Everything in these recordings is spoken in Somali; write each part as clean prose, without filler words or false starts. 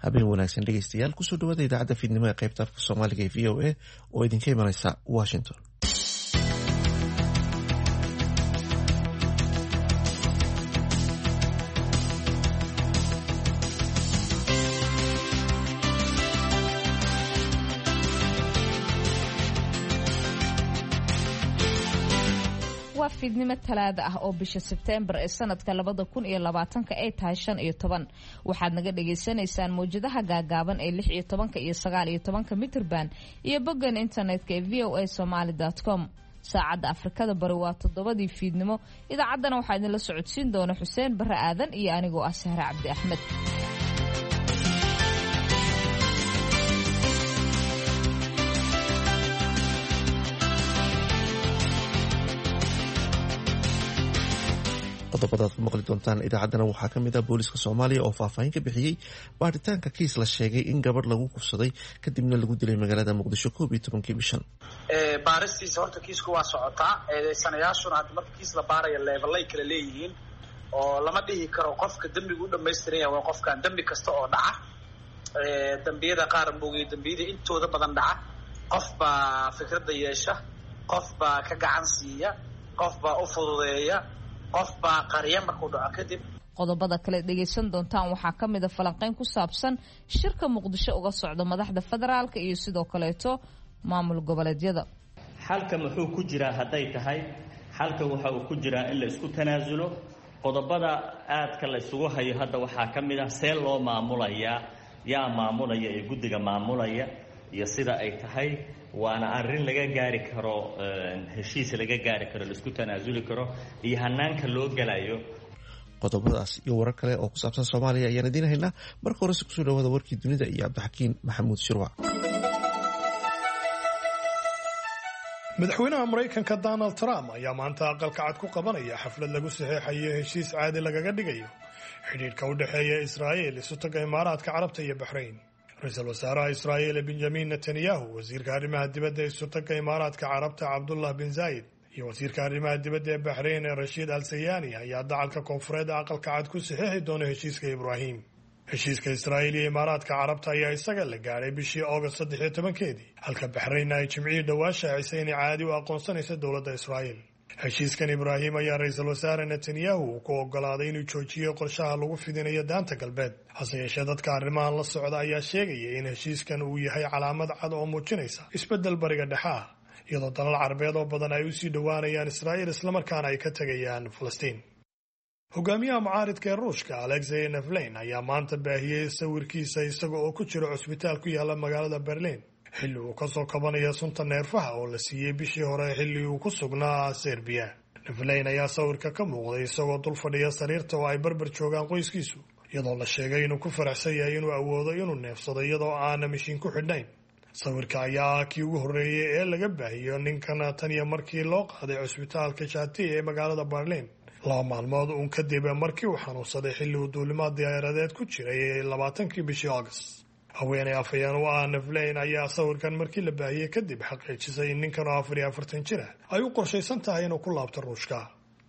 habeen wanaagsan dhegeystayaal kusoo dhawaada idaacadda fiidnimo ee qaybta afka soomaaliga ee v o a oo idinka imanaysa Washington. fiidnimo talaada ah oo bisha Sebteembar ee sanadka 2020 ay tahay 15 waxaad naga dhageysanaysaan mowjadaha gaagaaban ee 16 iyo 19 mitrban iyo boggan internetka ee voasomali.com. saacadda Afrikada bari waa 7 fiidnimo. idaacaddana waxaa idinla socodsiin doona Xuseen Barre Aadan iyo anigoo ah Sahra Cabdi Axmed. qodobadaad ku maqli doontaan idaacaddana waxaa ka mid ah booliska Soomaaliya oo faahfaahin ka bixiyay baaritaanka kiis la sheegay in gabadh lagu kufsaday kadibna lagu dilay magaalada Muqdisho 12 bishan. baaristiisa horta kiisku waa socotaa sanayaashuna hadda marka kiis la baarayo levelay kala leeyihiin oo lama dhihi karo qofka dambigu u dhammaystiran yahay waa qofkan dambi kasta oo dhaca dambiyada qaar moogay dambiyada intooda badan dhaca qof baa fikradda yeesha qof baa ka gacan siiya qof baa u fududeeya qof baa qariya markuu dhaco kadib. qodobada kale dhageysan doontaan waxaa ka mid ah falanqeyn ku saabsan shirka Muqdisho uga socda madaxda federaalka iyo sidoo kaleeto maamul goboleedyada. xalka muxuu ku jiraa haday tahay xalka waxa uu ku jiraa in la isku tanaasulo qodobada aadka la isugu hayo hadda waxaa ka mid ah see loo maamulaya yaa maamulaya ee guddiga maamulaya iyo sida ay tahay waana arrin laga gaari karo heshiis laga gaari karo la isku tanaasuli karo iyo hanaanka loo galayo. qodobadaas iyo warar kale oo ku saabsan Soomaaliya ayaan idin haynaa. marka hore ku soo dhawaada warkii dunida iyo Cabdixakiin Maxamuud Shirwac. madaxweynaha Mareykanka Donald Trump ayaa maanta aqalka cad ku qabanaya xaflad lagu saxeexayo heshiis caadi lagaga dhigayo xidhiidhka u dhexeeya Israa'iil iyo Sultanka Imaaraadka Carabta iyo Bahrain. ra-iisul wasaaraha Israa'iil Benjamin Netanyahu, wasiirka arrimaha dibadda ee Sultanka Imaaraadka Carabta Abdullah bin Zayed iyo wasiirka arrimaha dibadda ee Bahrain Rashid Al Sayani ayaa dacalka koonfureed aqalka cad ku saxeexi doona heshiiska Ibrahim. heshiiska Israa'iil iyo Imaaraadka Carabta ayaa isaga la gaaray bishii August 13 halka Bahrain ay jimcihii dhawaa shaacisay inay caadi u aqoonsanayso dowladda Israa'iil. heshiiskan Ibrahim ayaa ra-iisul wasaare Netanyahu ku ogolaaday inuu joojiyo qorshaha lagu fidinayo daanta galbeed. hase yeeshee dadka arrimahan la socda ayaa sheegaya in heshiiskan uu yahay calaamad cad oo muujinaysa isbeddel bariga dhexe ah iyadoo dalal carabeed oo badan ay usii dhowaanayaan Israa'iil islamarkaana ay ka tegayaan Falastiin. hogaamiyaha mucaaridka ee Ruushka Alexei Navalny ayaa maanta baahiyey sawirkiisa isaga oo ku jira cusbitaal ku yaala magaalada Berlin xilli uu kasoo kabanayo sunta neerfaha oo la siiyey bishii hore xilli uu ku sugnaa Serbia. Navalny ayaa sawirka ka muuqday isagoo dul fadhiya sariirta oo ay barbar joogaan qoyskiisu iyadoo la sheegay inuu ku faraxsan yahay inuu awoodo inuu neefsado iyadoo aana mishiin ku xidhnayn. sawirka ayaa kii ugu horreeyay ee laga baahiyo ninkan tan iyo markii loo qaaday cusbitaalka Shati ee magaalada Berlin 2 maalmood uun kadib markii uu xanuunsaday xilli uu duulimaad diyaaradeed ku jiray 20 bishii August. haweeney afayeen u ah Navalny ayaa sawirkan markii la baahiyey kadib xaqiijisay in ninkan oo 44 jir ah ay u qorshaysan tahay inuu ku laabto Ruushka.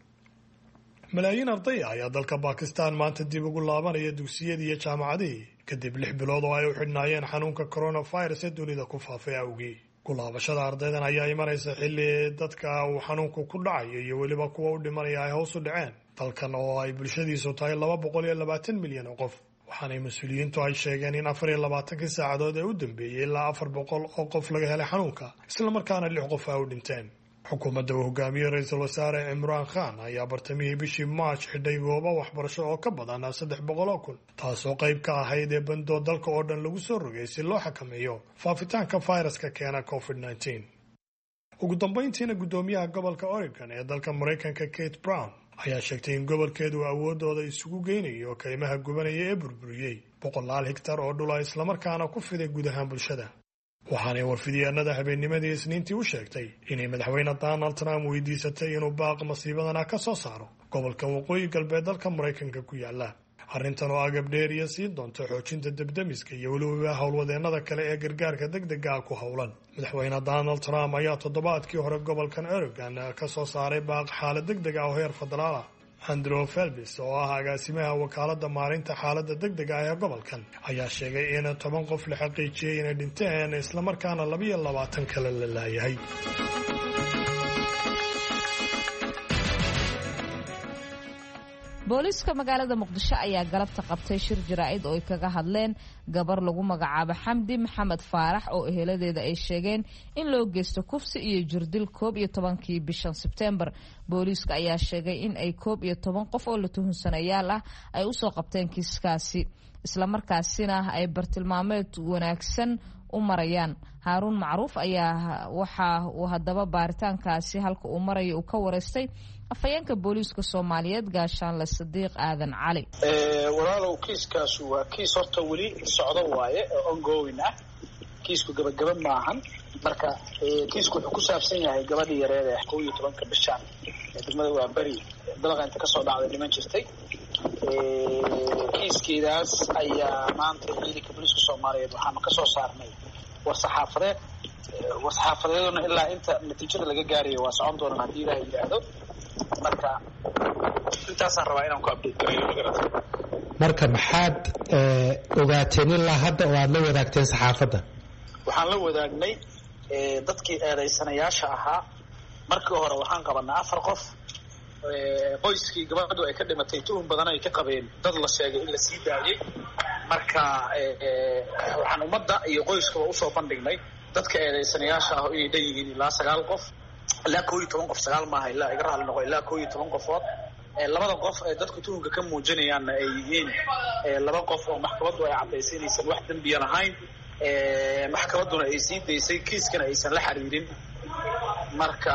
malaayiin arday ayaa dalka Pakistan maanta dib ugu laabanaya dugsiyada iyo jaamacadaha kadib 6 bilood oo ay u xidhnaayeen xanuunka coronavirus ee dunida ku faafay awgeed. ku laabashada ardaydan ayaa imanaysa xilli dadka uu xanuunku ku dhacayo iyo weliba kuwa u dhimanaya ay hoos u dhaceen dalkan oo ay bulshadiisu tahay 220 milyan oo qof. waxaanay mas-uuliyiintu ay sheegeen in 24 saacadood ee u dambeeyay ilaa 400 oo qof laga helay xanuunka islamarkaana 6 qof ay u dhinteen. xukuumadda uu hogaamiyey ra-iisul wasaare Imran Khan ayaa bartamihii bishii March xidhay goobo waxbarasho oo ka badan 300,000 taasoo qayb ka ahayd ee bandoo dalka oo dhan lagu soo rogay si loo xakameeyo faafitaanka fayraska keena COVID-19. ugu dambeyntiina guddoomiyaha gobolka Oregon ee dalka Mareykanka Kate Brown ayaa sheegtay in gobolkeedu awoodooda isugu geynayo kaymaha gubanaya ee burburiyey 100 hektar oo dhul ah islamarkaana ku fiday guud ahaan bulshada. waxaanay warfidyeenada habeennimadii Isniintii u sheegtay inay madaxweyne Donald Trump weydiisatay inuu baaq masiibadana ka soo saaro gobolka waqooyi galbeed dalka Mareykanka ku yaala. arrintan oo agab dheeriya siin doonta xoojinta debdemiska iyo weliba howlwadeennada kale ee gargaarka degdega ah ku howlan. madaxweyne Donald Trump ayaa toddobaadkii hore gobolkan Oregon ka soo saaray baaq xaalad degdeg ah oo heer federaal ah andrew felbis oo ah agaasimaha wakaaladda maareynta xaaladda degdega ah ee gobolkan ayaa sheegay in 10 qof la xaqiijiyey inay dhinteen islamarkaana 22 kale la laayahay. booliiska magaalada muqdisho ayaa galabta qabtay shir jaraa'id oo ay kaga hadleen gabar lagu magacaabo xamdi maxamed faarax oo eheladeeda ay sheegeen in loo geysto kufsi iyo jirdil 11kii bishan Sebtembar. booliiska ayaa sheegay in ay 11 qof oo la tuhunsanayaal ah ay u soo qabteen kiiskaasi isla markaasina ay bartilmaameed wanaagsan u marayaan. Haaruun Macruuf ayaa waxa uu hadaba baaritaankaasi halka uu marayo uu ka wareystay afayeenka booliiska Soomaaliyeed Gaashaanle Sadiiq Aadan Cali. walaalow kiiskaas waa kiis horta weli socdo waaye ongoing ah, kiisku gabagaba maahan. marka kiisku wuxuu ku saabsan yahay gabadhii yareed ee 11 bishan degmada waa bari dalqa inta ka soo dhacday dhiman jirtay. kiiskeedaas ayaa maanta ciidanka booliiska Soomaaliyeed waxaan ka soo saarnay war-saxaafadeedna ilaa inta natiijada laga gaarayo waa socon doonaan haddii Ilaahay yiraahdo. marka intaasaan rabaa inaan ku update gareeyo magarata. marka maxaad ogaateen ilaa hadda oo aad la wadaagteen saxaafadda? waxaan la wadaagnay dadkii eedaysanayaasha ahaa. markii hore waxaan qabanay 4 qof. qoyskii gabadhu ay ka dhimatay tuhun badan ay ka qabeen dad la sheegay in la sii daayay. marka waxaan ummadda iyo qoyskaba usoo bandhignay dadka eedaysanayaasha ah inay dhan yihiin ilaa 9 qof ilaa 11 qof 9 maaha ilaa iga raali noqo ilaa 11 qofood. labada qof ee dadku tuhunka ka muujinayaanna ay yihiin 2 qof oo maxkamaddu ay cadaysay inaysan wax dambiya lahayn, maxkamadduna ay sii daysay kiiskana aysan la xiriirin. marka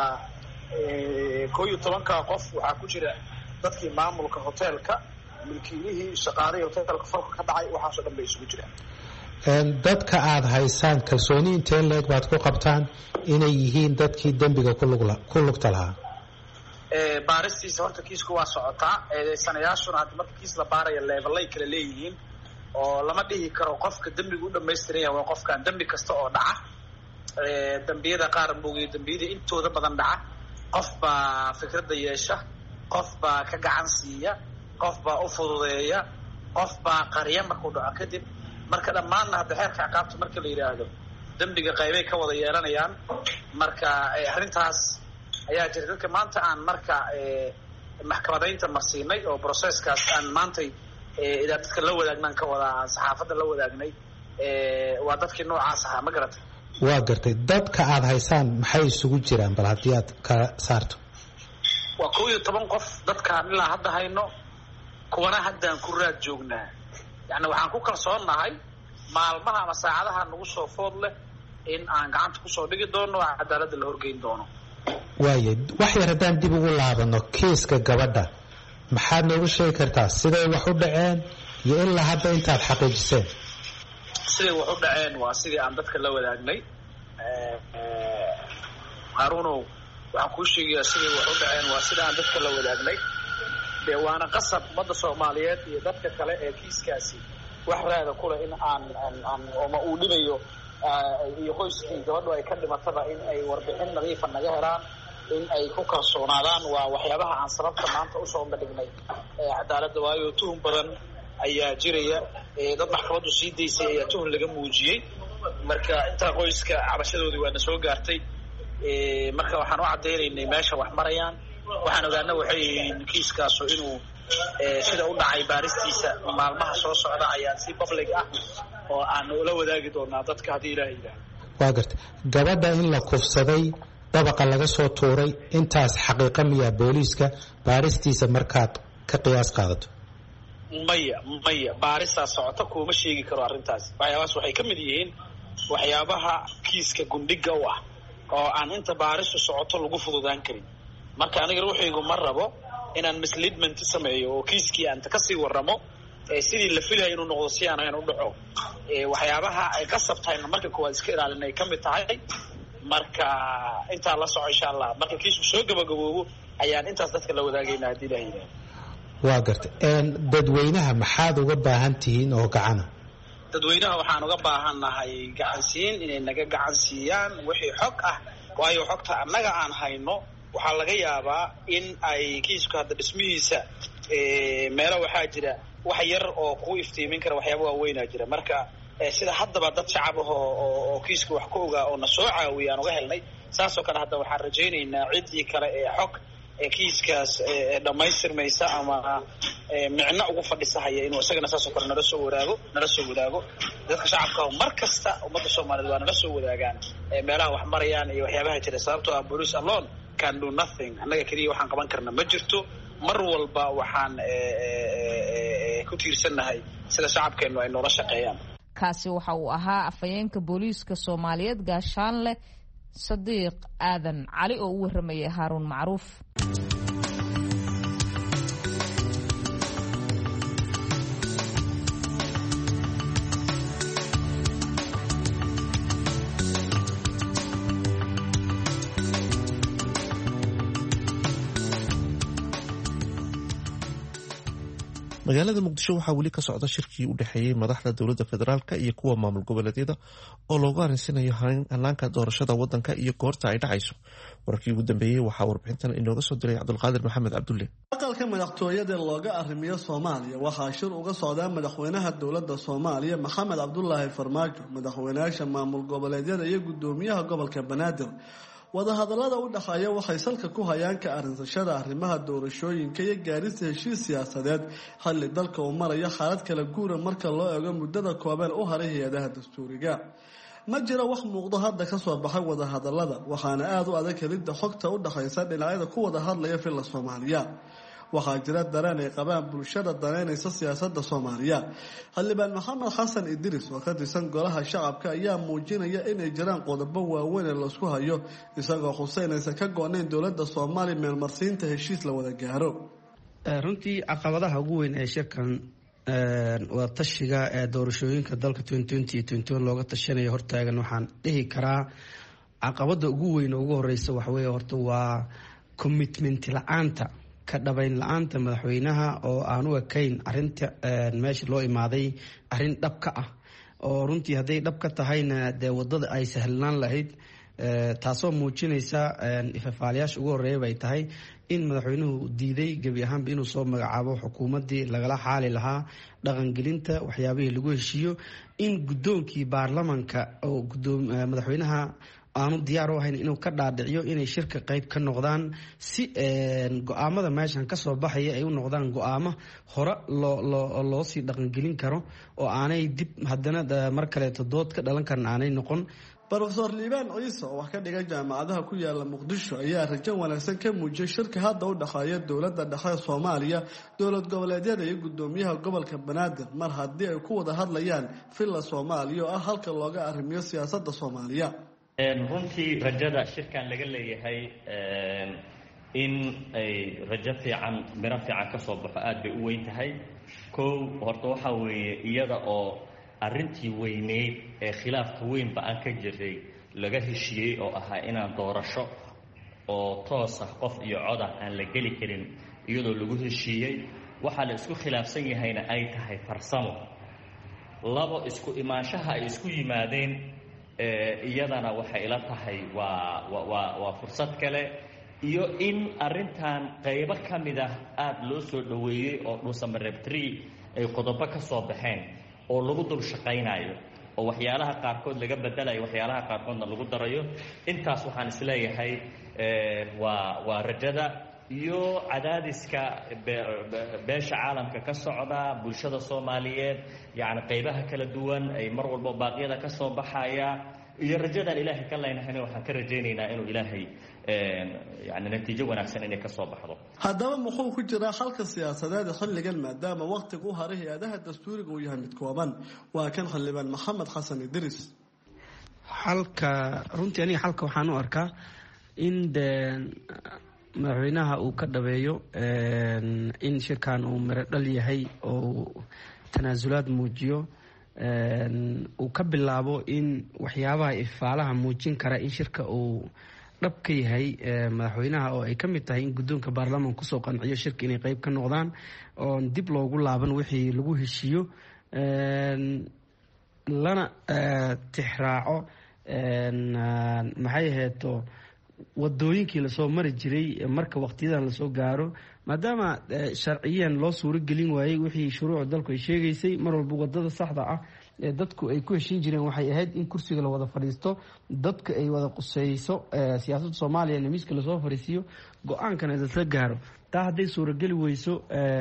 11 qof waxaa ku jira dadkii maamulka hoteelka, milkiilihii, shaqaalihii hoteelka falka ka dhacay, waxaasoo dhan bay isugu jiraan. dadka aad haysaan kalsooni intee leeg baad ku qabtaan inay yihiin dadkii dembiga ku lugta lahaa? baaristiisa horta kiisku waa socotaa. eedaysanayaashuna hadda marka kiis la baaraya levelay kala leeyihiin oo lama dhihi karo qofka dembiga u dhamaystiran yahay waa qofkan. dembi kasta oo dhaca, dembiyada qaar moogiyo dembiyada intooda badan dhaca, qof baa fikradda yeesha, qof baa ka gacan siiya, qof baa u fududeeya, qof baa qarya markuu dhaco kadib. marka dhammaanna hadda xeerka ciqaabta marka la yidhaahdo dembiga qaybay ka wada yeelanayaan. marka arrintaas ayaa jira. dadka maanta aan marka maxkamadaynta marsiinay oo processkaas aan maantay ilaa dadka la wadaagnan ka wada saxaafadda la wadaagnay waa dadkii noocaas ahaa. ma garatay? waa gartay. dadka aad haysaan maxay isugu jiraan bal haddii aad kala saarto? waa 11 qof dadkaan ilaa hadda hayno, kuwana haddaan ku raad joognaa. yacni waxaan ku kalsoonnahay maalmaha ama saacadaha nagu soo food leh in aan gacanta kusoo dhigi doono oo cadaaladda la horgeyn doono. waaye wax yar haddaan dib ugu laabano kiiska gabadha, maxaad noogu sheegi kartaa siday wax u dhaceen iyo ilaa hadda intaad xaqiijiseen? siday wax u dhaceen waa sidii aan dadka la wadaagnay. haaruunow waxaan kuu sheegayaa siday wax u dhaceen waa sida aan dadka la wadaagnay. dee waana qasab ummadda Soomaaliyeed iyo dadka kale ee kiiskaasi wax raada kule in aan oma uu dhibayo iyo qoyskii gabadhu ay ka dhimataba in ay warbixin nadiifa naga helaan, in ay ku kalsoonaadaan. waa waxyaabaha aan sababta maanta usoo bandhignay cadaaladda. waayo tuhun badan ayaa jiraya. dad maxkamaddu sii daysay ayaa tuhun laga muujiyey. marka intaa qoyska cabashadoodii waana soo gaartay. marka waxaan u cadaynaynay meesha wax marayaan. waxaan ogaana waxay yihiin kiiskaasu inuu sida u dhacay baaristiisa maalmaha soo socda ayaan si public ah oo aan ula wadaagi doonaa dadka haddii Ilaahay yidhaahdo. waa gartay. gabadha in la kufsaday, dabaqa laga soo tuuray, intaas xaqiiqa miyaa booliiska baaristiisa markaad ka qiyaas qaadato? maya baaristaas socota kuma sheegi karo arrintaas. waxyaabahaas waxay ka mid yihiin waxyaabaha kiiska gundhiga u ah oo aan inta baaristu socoto lagu fududaan karin. marka aniga ruuxaygu ma rabo inaan misleadment sameeyo oo kiiskii aan kasii warramo sidii la filayo inuu noqdo si aan ahayn u dhaco. waxyaabaha ay qasab tahayna marka koowaad iska ilaalinay ka mid tahay. marka intaa la soco insha Allah. marka kiisku soo gabagaboobo ayaan intaas dadka la wadaagaynaa haddii Ilaahay yidhaahdo. waa gartay. dadweynaha maxaad uga baahan tihiin oo gacana? dadweynaha waxaan uga baahannahay gacansiin inay naga gacan siiyaan wixii xog ah. waayo xogta annaga aan hayno waxaa laga yaabaa in ay kiisku hadda dhismihiisa meelo waxaa jira wax yar oo ku iftiimin kara waxyaaba waaweynaa jira marka sida haddaba dad shacab ah oo kiiska wax ka ogaa oo na soo caawiya aan uga helnay saasoo kale hadda waxaan rajaynaynaa ciddii kale ee xog kiiskaas dhammaystirmaysa ama micno ugu fadhisahaya inuu isagana saasoo kale nala soo wadaago dadka shacabka mar kasta ummadda soomaaliyeed waa nala soo wadaagaan meelaha wax marayaan iyo waxyaabaha jira sababtoo ah police alone can do nothing annaga keliya waxaan qaban karna ma jirto mar walba waxaan ku tiirsannahay sida shacabkeennu ay noola shaqeeyaan kaasi waxa uu ahaa afhayeenka booliiska soomaaliyeed gaashaanle sadiiq aadan cali oo u waramayay haaruun macruuf. magaalada muqdisho waxaa weli ka socda shirkii u dhexeeyey madaxda dowladda federaalka iyo kuwa maamul goboleedyada oo loogu arinsanayo hanaanka doorashada wadanka iyo goorta ay dhacayso. wararkii ugu dambeeyey waxaa warbixintan inooga soo diray cabdulqaadir maxamed cabdulle. aqalka madaxtooyada looga arrimiyo Soomaaliya waxaa shir uga socda madaxweynaha dowladda Soomaaliya Maxamed Cabdullaahi Farmaajo, madaxweynaha maamul goboleedyada iyo gudoomiyaha gobolka Banaadir. wadahadallada u dhaxeeya waxay salka ku hayaan ka arinsashada arrimaha doorashooyinka iyo gaarista heshiis siyaasadeed xilli dalka uu marayo xaalad kala guura marka loo eego muddada kooban u haray hay'adaha dastuuriga. ma jira wax muuqdo hadda ka soo baxay wadahadallada waxaana aad u adag helidda xogta u dhaxaysa dhinacyada ku wada hadlaya filla Soomaaliya. waxaa jira dareen ay qabaan bulshada daneynaysa siyaasadda Soomaaliya. xildhibaan Maxamed Xasan Idris oo ka tirsan golaha shacabka ayaa muujinaya inay jiraan qodobo waaweyn oo la isku hayo isagoo xuseynaysa ka go'nayn dowladda Soomaaliya meelmarsiinta heshiis la wada gaaro. runtii caqabadaha ugu weyn ee shirkan waa tashiga ee doorashooyinka dalka 2020 looga tashanayo hortaagan waxaan dhihi karaa caqabada ugu weyn oo ugu horeysa waxa weeye horta waa commitment la'aanta ka dhabayn la'aanta madaxweynaha oo aan u ekayn arinta meesha loo imaaday arin dhab ka ah oo runtii hadday dhab ka tahayna dee wadada ay sahlanaan lahayd taasoo muujinaysa ifafaalayaasha ugu horeeya bay tahay in madaxweynuhu diiday gebi ahaanba inuu soo magacaabo xukuumaddii lagala xaali lahaa dhaqangelinta waxyaabihii lagu heshiiyo in guddoonkii baarlamanka oo madaxweynaha aanu diyaar u ahayn inuu ka dhaadhiciyo inay shirka qayb ka noqdaan si go-aamada meeshan ka soo baxaya ay u noqdaan go-aamo hore loo sii dhaqangelin karo oo aanay dib haddana mar kaleeto dood ka dhalan karan aanay noqon. Professor Liibaan Ciise oo wax ka dhigay jaamacadaha ku yaala Muqdisho ayaa rajo wanaagsan ka muujiyay shirka hadda u dhaxeeya dowladda dhexe Soomaaliya, dowlad goboleedyada iyo gudoomiyaha gobolka Banaadir mar haddii ay ku wada hadlayaan filla Soomaaliya oo ah halka looga arrimiyo siyaasadda Soomaaliya. runtii rajada shirkan laga leeyahay in ay rajo fiican miro fiican ka soo baxo aad bay u weyn tahay. kow horta waxaa weeye iyada oo arrintii weyneyd ee khilaafka weynba aan ka jiray laga heshiiyey oo ahaa inaan doorasho oo toos ah qof iyo coda aan la geli karin iyadoo lagu heshiiyey. waxaa la isku khilaafsan yahayna ay tahay farsamo. labo isku imaanshaha ay isku yimaadeen iyadana waxay ila tahay waa fursad kale iyo in arintan qaybo ka mid ah aad loo soo dhaweeyey oo dhuusamareeb 3 ay qodobo ka soo baxeen oo lagu dul shaqaynayo oo waxyaalaha qaarkood laga bedelayo waxyaalaha qaarkoodna lagu darayo. intaas waxaan isleeyahay waa rajada iyo cadaadiska beesha caalamka ka socda bulshada Soomaaliyeed yani qaybaha kala duwan ay mar walba baaqyada ka soo baxaya iyo rajadan ilaahay ka leenahay waxaan ka rajaynaynaa inuu ilaahay yani natiijo wanaagsan inay ka soo baxdo. haddaba muxuu ku jiraa xalka siyaasadeed xilligan maadaama waqtigu u haray hay'adaha dastuuriga uu yahay mid kooban? waa kan xildhibaan Maxamed Xasan Idris. xalka runtii aniga xalka waxaan u arkaa in madaxweynaha uu ka dhabeeyo in shirkan uu miro dhal yahay oo tanaasulaad muujiyo uu ka bilaabo in waxyaabaha ifaalaha muujin kara in shirka uu dhab ka yahay madaxweynaha oo ay ka mid tahay in guddoonka baarlamaanka kusoo qanciyo shirka inay qayb ka noqdaan oo dib loogu laaban wixii lagu heshiiyo lana tixraaco maxay aheeto wadooyinkii lasoo mari jiray marka waqtiyadan lasoo gaaro maadaama sharciyan loo suuro gelin waayey wixii shuruucda dalku ay sheegaysay mar walba wadada saxda ah ee dadku ay ku heshin jireen waxay ahayd in kursiga la wada fadhiisto dadka ay wada quseyso siyaasadda Soomaaliya in miiska lasoo fadhiisiyo go-aankana la gaaro taa hadday suurageli weyso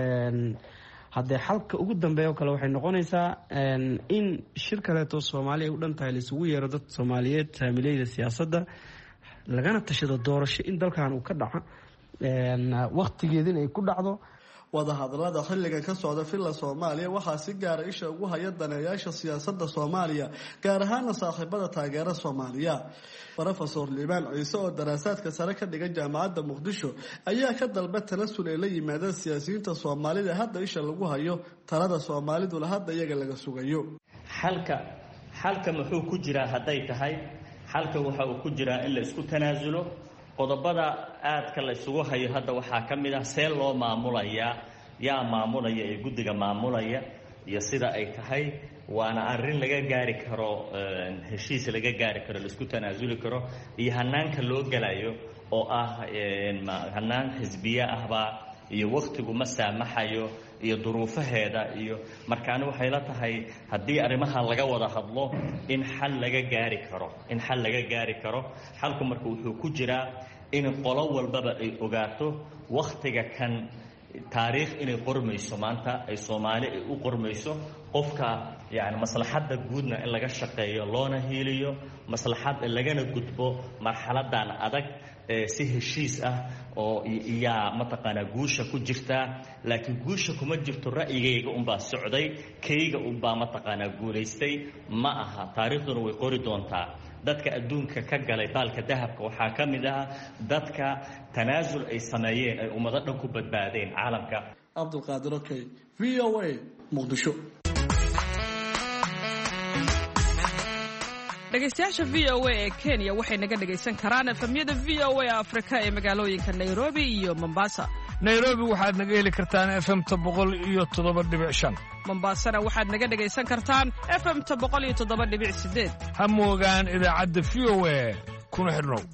haddee xalka ugu dambeeya kale waxay noqonaysaa in shir kaleeto Soomaaliya ay u dhan tahay la isugu yeero dad Soomaaliyeed saamilayda siyaasadda lagana tashado doorasho in dalkan uu ka dhaco waqtigeedina ay ku dhacdo wadahadalada xilligan ka socda filla Soomaaliya waxaa si gaara isha ugu haya daneeyaasha siyaasadda Soomaaliya gaar ahaan saaxiibada taageera Soomaaliya Professor Liban Ciise oo daraasaadka sare ka dhigan jaamacadda Muqdisho ayaa ka dalba tanasul ee la yimaada siyaasiyiinta Soomaalida hadda isha lagu hayo talada Soomaalidu la hadda iyaga laga sugayo xalka muxuu ku jiraa haday tahay xalka waxa uu ku jiraa in la isku tanaasulo qodobada aadka la isugu hayo hadda waxaa ka mid ah see loo maamulaya yaa maamulaya ee guddiga maamulaya iyo sida ay tahay waana arrin laga gaari karo heshiis laga gaari karo la isku tanaasuli karo iyo hanaanka loo galayo oo ah hanaan xisbiya ahba iyo waqtigu ma saamaxayo iyo duruufaheeda iyo markaana waxay la tahay haddii arrimaha laga wada hadlo in xal laga gaari karo xalku marka wuxuu ku jiraa in qolo walbaba ay ogaato waqtiga kan taariikh inay qormayso maanta ay Soomaali ay u qormayso qofka yani maslaxadda guudna in laga shaqeeyo loona hiiliyo maslaxad lagana gudbo marxaladan adag si heshiis ah oo yaa mataqaana guusha ku jirta laakiin guusha kuma jirto ra'yigayga baa socday kayga baa mataqaana guuleystay ma aha taariikhduna way qori doontaa dadka adduunka ka galay baalka dahabka waxaa ka mid ah dadka tanaasul ay sameeyeen ay ummado dhan ku badbaadeen caalamka Abdulqaadir Okay VOA Muqdisho dhegaystayaasha VOA ee Kenya waxay naga dhagaysan karaan efemyada VOA Afrika ee magaalooyinka Nairobi iyo Mombasa. Nairobi waxaad naga heli kartaan FM-ta 107.5. Mombasana waxaad naga dhagaysan kartaan FM-ta 107.8. Ha moogaan idaacadda VOA kuna xidhnow.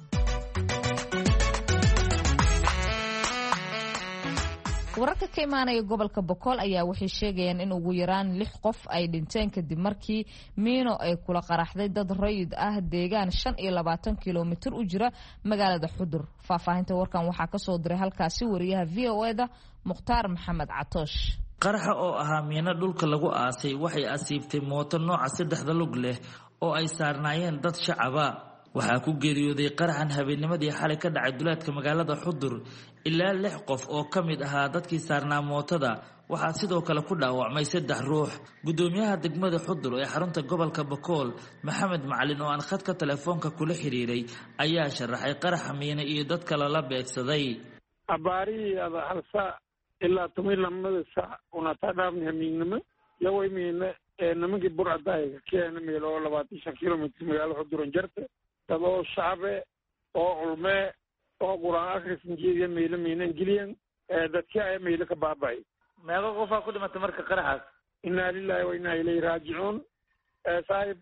wararka ka imaanaya gobolka Boqol ayaa waxay sheegayaan in ugu yaraan 6 qof ay dhinteen kadib markii miino ay kula qaraxday dad rayid ah deegaan 25 kilomitir u jira magaalada Xudur. Faahfaahinta warkan waxaa ka soo diray halkaasi wariyaha VOA-da Mukhtaar Maxamed Catoosh. qaraxa oo ahaa miino dhulka lagu aasay waxay asiibtay mooto nooca 3 lug leh oo ay saarnaayeen dad shacaba. waxaa ku geeriyooday qaraxan habeennimadii xalay ka dhacay duleedka magaalada Xudur ilaa 6 qof oo ka mid ahaa dadkii saarnaa mootada. waxaa sidoo kale ku dhaawacmay 3 ruux. gudoomiyaha degmada Xudur ee xarunta gobolka Boqol Maxamed Macalin oo aan khadka telefoonka kula xiriiray ayaa sharaxay qaraxa miino iyo dad kale la beegsaday. abaari halsa ilaa 12 saac una taadamna miinama laway miina namagi burcadayga keena meelo 25 kilomitir magaalada Xudur jarta dadoo shacbe oo ulme oo quraan akhrisan jeediya meelo miinan giliyan dadka ay meelo ka baabay meelo qof ku dhimatay marka qaraxaas. inna lillahi wa inna ilayhi raaji'un. saaib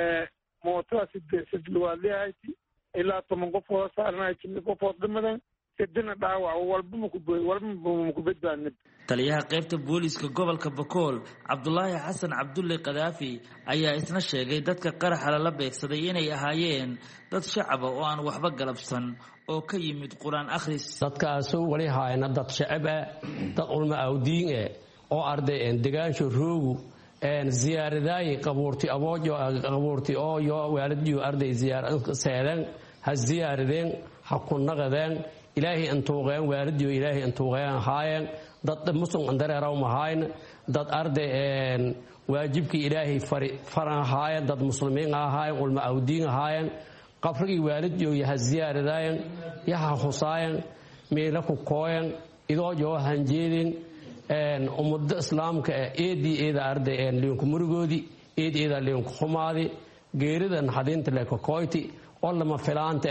mooto sidluwaadleeyahay ilaa 10 qof oo saarnaa 10 qof oo dhimadan sidina dhaawac walba ma ku badbaadin. taliyaha qaybta booliska gobolka Boqol Cabdullaahi Xasan Cabdulle Qadaafi ayaa isna sheegay dadka qaraxa la beegsaday inay ahaayeen dad shacab oo aan waxba galabsan oo ka yimid quraan akhris. dadkaas wali haayna dad shacab ah dad ulma awdiin oo arday deegaansho roogu ziyaaradaay qabuurti aboojo qabuurti oo yo waalidyo arday ziyaarad seedan ha ziyaaradeen ha ku naqadeen ilaahi antuuqeen waalidyo ilaahi antuuqeen haayeen dad muslim andareeraw mahayn dad arday waajibki ilaahi faran haayeen dad muslimiin ahaayeen ulma awdiin ahaayeen qabrigi waalidyo yaha ziyaaradaayeen yaha husaayen meela ku kooyen idoo joo hanjeedin ummadda islaamka eeda arday leeyanku murigoodi eeda leeyanku xumaadi geeridan hadinta le ka kooyti oo lama filaanta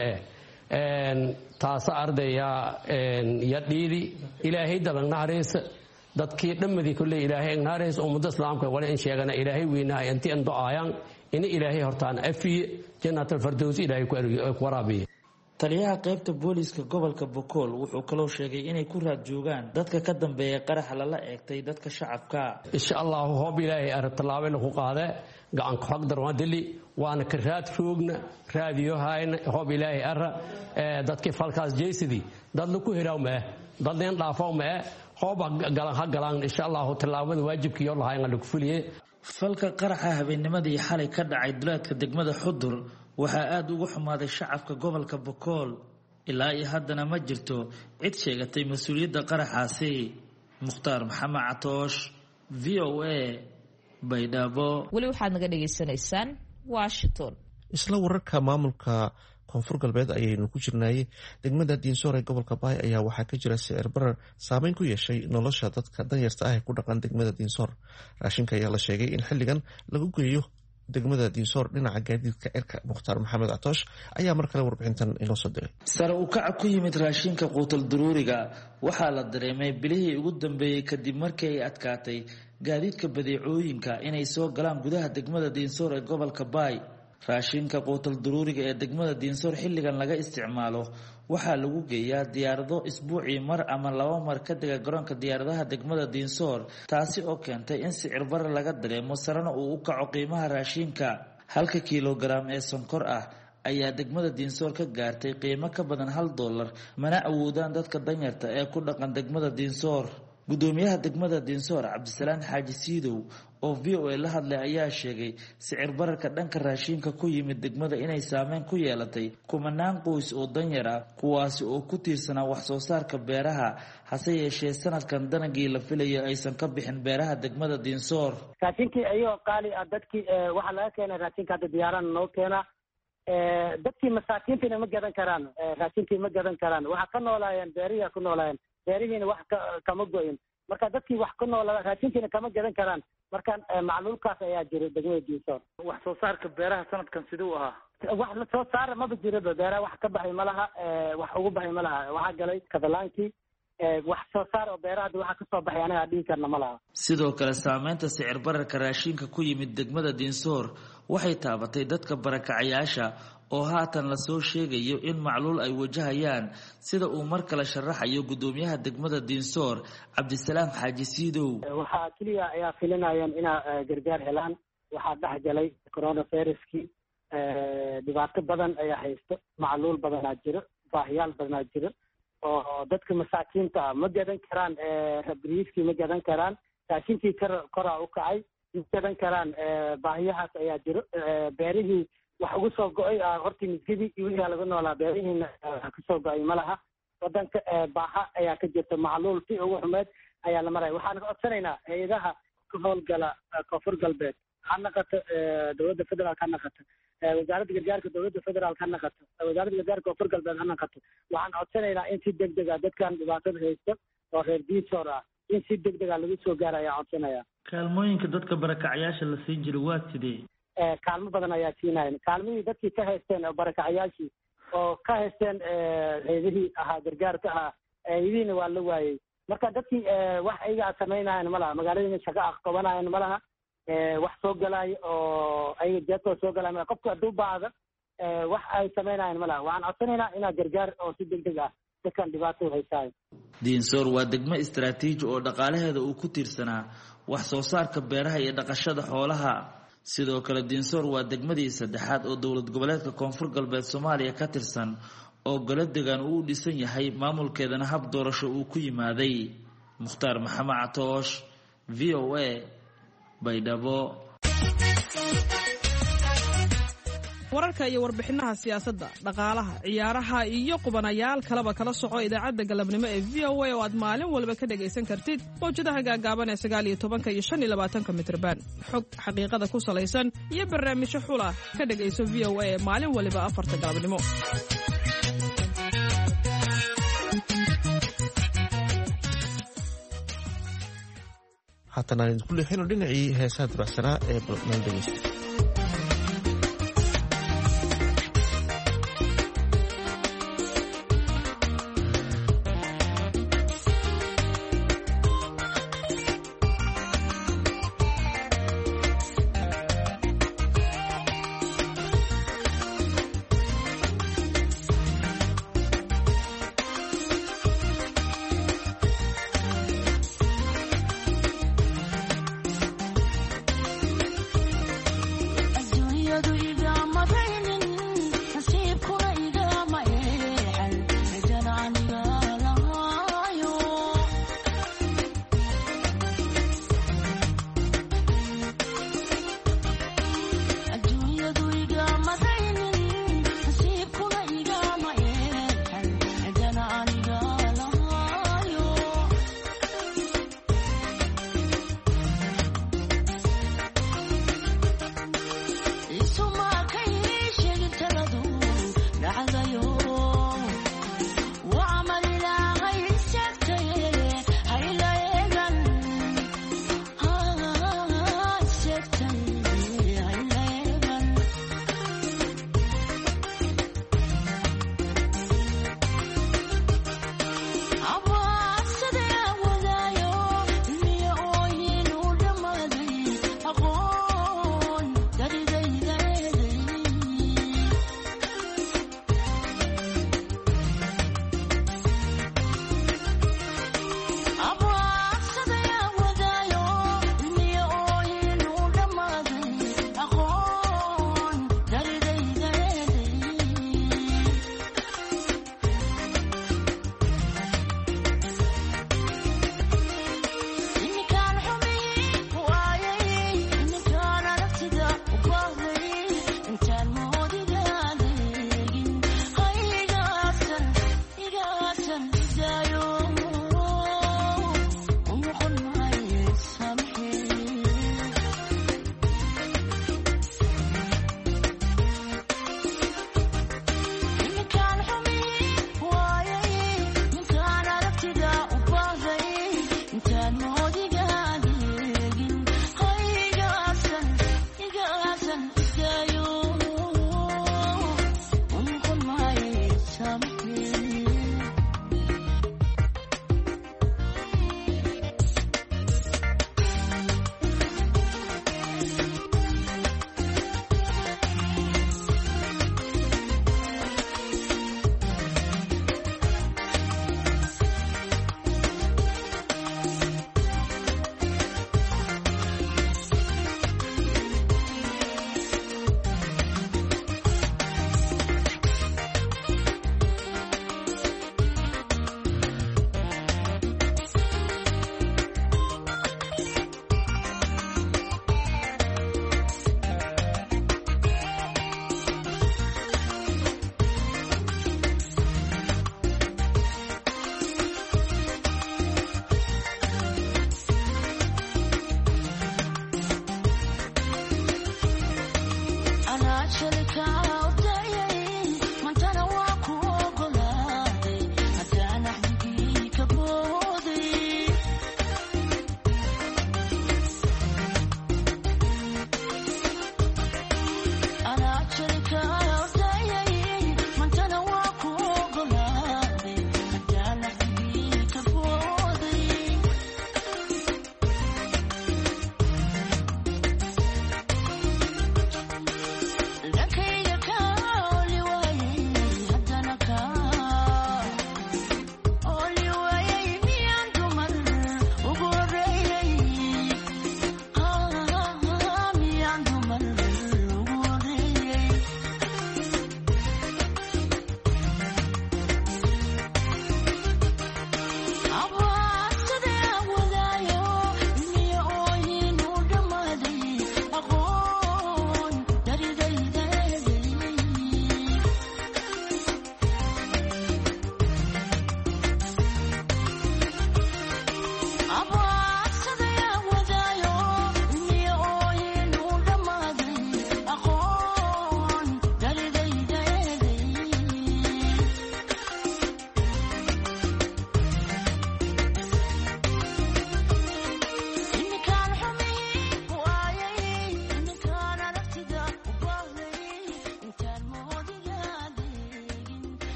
taasa ardaya ya dhiidi ilaahay daban naxariis dadkii dhammadii kullee ilaahay naxariis ummadda islaamka wala in sheegana ilaahay weynahay intii aan ducaayaan in ilaahay hortaan afiye jannatul firdaws ilaahay ku waraabiye. taliyaha qaybta booliiska gobolka Bokool wuxuu kaloo sheegay inay ku raad joogaan dadka ka dambeeya qaraxa lala eegtay dadka shacabka. insha Allah hoob ilaahay aragtalaabeen ku qaade gacan ku xaq darwadili waana ka raad joogna raadiyo hayna hoob ilaahay ara dadkii falkaas jeesidii dad ku hiraawma dadeen dhaafawma hoob galan insha Allah talaabada waajibkiyo lahayn lagu fuliyay. falka qaraxa habeennimadii xalay ka dhacay duleedka degmada Xudur waxaa aad ugu xumaaday shacabka gobolka Bokool ilaa iyo haddana ma jirto cid sheegatay mas'uuliyadda qaraxaasi. Mukhtaar Maxamed Catoosh, VOA, Baydhabo. weli waxaad naga dhageysanaysaan Washington. isla wararka maamulka koonfur galbeed ayaynu ku jirnay degmada Diinsoor ee gobolka Baay ayaa waxaa ka jira sicir barar saameyn ku yeeshay nolosha dadka danyarta ah ee ku dhaqan degmada Diinsoor. raashinka ayaa la sheegay in xilligan lagu geeyo degmada Diinsoor dhinaca gaadiidka cirka. Mukhtaar Maxamed Catoosh ayaa mar kale warbixintan inoo soo diray. sare u kaca ku yimid raashinka quutal daruuriga waxaa la dareemay bilihii ugu dambeeyay kadib markii ay adkaatay gaadiidka badeecooyinka inay soo galaan gudaha degmada Diinsoor ee gobolka Baay. raashinka quutal daruuriga ee degmada Diinsoor xilligan laga isticmaalo waxaa lagu geeyaa diyaarado isbuucii mar ama 2 mar ka dega garoonka diyaaradaha degmada Diinsoor, taasi oo keentay in sicir barar laga dareemo sarana uu u kaco qiimaha raashinka. 1 kiiloogaram ee sonkor ah ayaa degmada Diinsoor ka gaartay qiimo ka badan $1, mana awoodaan dadka danyarta ee ku dhaqan degmada Diinsoor. gudoomiyaha degmada Diinsoor Cabdisalaan Xaaji Siidow oo VOA la hadlay ayaa sheegay sicir bararka dhanka raashinka ku yimid degmada inay saameyn ku yeelatay kumanaan qoys oo danyar ah kuwaasi oo ku tiirsanaa wax soo saarka beeraha, hase yeeshee sanadkan danagii la filayay aysan ka bixin beeraha degmada Diinsoor. raashinkii ayuu qaali ah dadkii waxa laga keenay raashinka hadda diyaarana noo keena dadkii masaakiintiina ma gadan karaan raashinkii ma gadan karaan waxa ka noolaayeen beerihi ku noolaayeen beerihiina wax kama go'in marka dadkii wax ku noolaa raashinkiina kama gadan karaan marka macluulkaas ayaa jira degmada Diinsoor. wax soo saarka beeraha sanadkan sidoo ahaa wax la soo saar ma jiro beeraha wax ka baxay malaha wax ugu baxay malaha waxa galay kadalaankii wax soo saar oo beeraha waxa ka soo baxay anaga dhiin karna malaha. sidoo kale saameynta sicir bararka raashinka ku yimid degmada Diinsoor waxay taabatay dadka barakacayaasha oo haatan la soo sheegayo in macluul ay wajahayaan sida uu mar kale sharaxayo gudoomiyaha degmada Diinsoor Cabdisalaam Xaaji Siidow. waxa kaliya ayaa filinayaan in gargaar helaan waxa dhaxgalay coronaviruskii dhibaato badan ayaa haysto macluul badan jiro baahiyaal badan jiro oo dadka masaakiinta ma gadan karaan rabriiskii ma gadan karaan raashinkii kora u kacay ma gadan karaan baahiyahaas ayaa jiro beerihii wax ugu soo go'ay hortii misgidi iyo wixii laga noolaa beerihiina ka soo go'ay malaha wadanka baaha ayaa ka jirta macluul si ugu xumeed ayaa la maray. waxaan codsanaynaa hay'adaha ka howlgala koonfur galbeed ha naqato dowladda federaalka ha naqato wasaaradda gargaarka dowladda federaalka ha naqato wasaaradda gargaarka koonfur galbeed ha naqato waxaan codsanaynaa in si degdeg ah dadkan dhibaatada haysta oo reer Diinsoor ah in si degdeg ah lagu soo gaaro ayaa codsanaya. kaalmooyinka dadka barakacayaasha la siin jiray waa sidee? kaalmo badan ayaa siinayeen kaalmihii dadkii ka haysteen oo barakacayaashii oo ka haysteen hay'adihii ahaa gargaarka ahaa hay'adihiina waa la waayey marka dadkii wax ayaga samaynayaan malaha magaaladiina shaqo qabanayaan malaha wax soo galaayo oo ayaga jeedkooda soo galaayo malaha qofku hadduu baahdo wax ay samaynayaan malaha. waxaan codsanaynaa inaa gargaar oo si degdeg ah dadkan dhibaato haysaayo. Diinsoor waa degmo istiraatiiji oo dhaqaalaheeda uu ku tiirsanaa wax soo saarka beeraha iyo dhaqashada xoolaha. sidoo kale Diinsoor waa degmadii saddexaad oo dowlad goboleedka koonfur galbeed Soomaaliya ka tirsan oo golo deegaan uu dhisan yahay maamulkeedana hab doorasho uu ku yimaaday. Mukhtaar Maxamed Catoosh, VOA, Baydhabo. wararka iyo warbixinaha siyaasadda, dhaqaalaha, ciyaaraha iyo qubanayaal kaleba kala soco idaacadda galabnimo ee VOA oo aad maalin walba ka dhagaysan kartid mawjadaha gaagaaban ee 19 iyo 25 mitirban. xog xaqiiqada ku salaysan iyo barnaamijyo xula ka dhagayso VOA ee maalin waliba 4 galabnimo. haatan aan idinku leexino dhinacii heesaha dabacsanaa ee balnaan dhegeysta.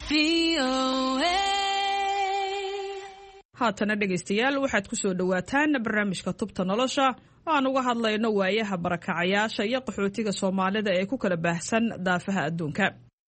haatana dhegaystayaal waxaad ku soo dhowaataan barnaamijka tubta nolosha oo aan uga hadlayno waayaha barakacayaasha iyo qaxootiga soomaalida ee ku kala baahsan daafaha adduunka.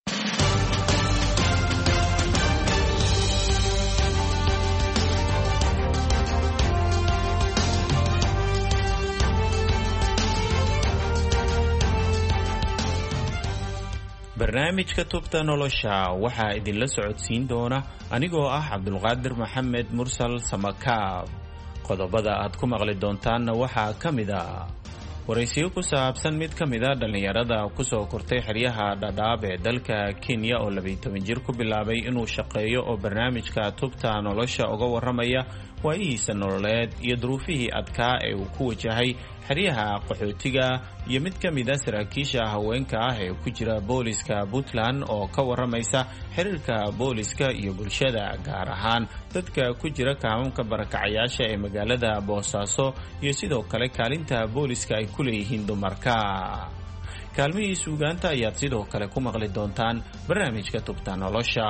barnaamijka tubta nolosha waxaa idinla socodsiin doona anigoo ah cabdulqaadir maxamed mursal samakaab. qodobada aad ku maqli doontaanna waxaa ka mid ah waraysiyo ku saabsan mid ka mid a dhallinyarada ku soo kortay xeryaha dhadhaab ee dalka Kenya oo 12 jir ku bilaabay inuu shaqeeyo oo barnaamijka tubta nolosha uga warramaya waayihiisa nololeed iyo duruufihii adkaa ee uu ku wajahay xeryaha qaxootiga, iyo mid ka mid a saraakiisha haweenka ah ee ku jira booliska Puntland oo ka warramaysa xiriirka booliska iyo bulshada, gaar ahaan dadka ku jira kaamamka barakacayaasha ee magaalada Boosaaso, iyo sidoo kale kaalinta booliska ay ku leeyihiin dumarka. kaalmihii suugaanta ayaad sidoo kale ku maqli doontaan barnaamijka tubta nolosha.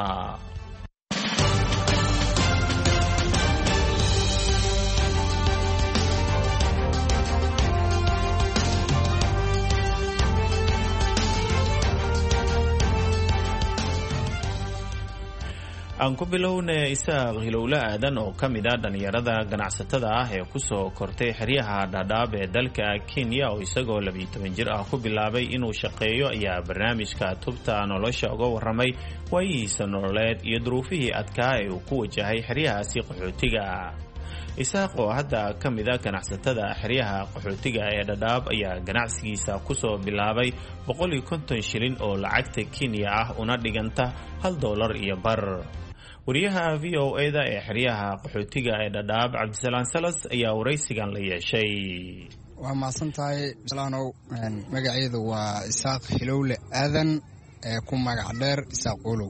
aan ku bilowna Isaaq Hilowle Aadan oo ka mid ah dhalinyarada ganacsatada ah ee ku soo kortay xeryaha dhadhaab ee dalka Kenya oo isagoo 12 jir ah ku bilaabay inuu shaqeeyo ayaa barnaamijka tubta nolosha uga warramay waayihiisa nololeed iyo duruufihii adkaa ee uu ku wajahay xeryahaasi qaxootiga. Isaaq oo hadda ka mid ah ganacsatada xeryaha qaxootiga ee dhadhaab ayaa ganacsigiisa ku soo bilaabay 150 shilin oo lacagta Kenya ah una dhiganta $1 iyo bar. wariyaha VOA-da ee xeryaha qaxootiga ee dhadhaab Cabdisalaan Salas ayaa waraysigan la yeeshay. waa maasantahay salaanow. magaceedu waa Isaaq Hilowle Aadan ee ku magac dheer Isaaq Ulow.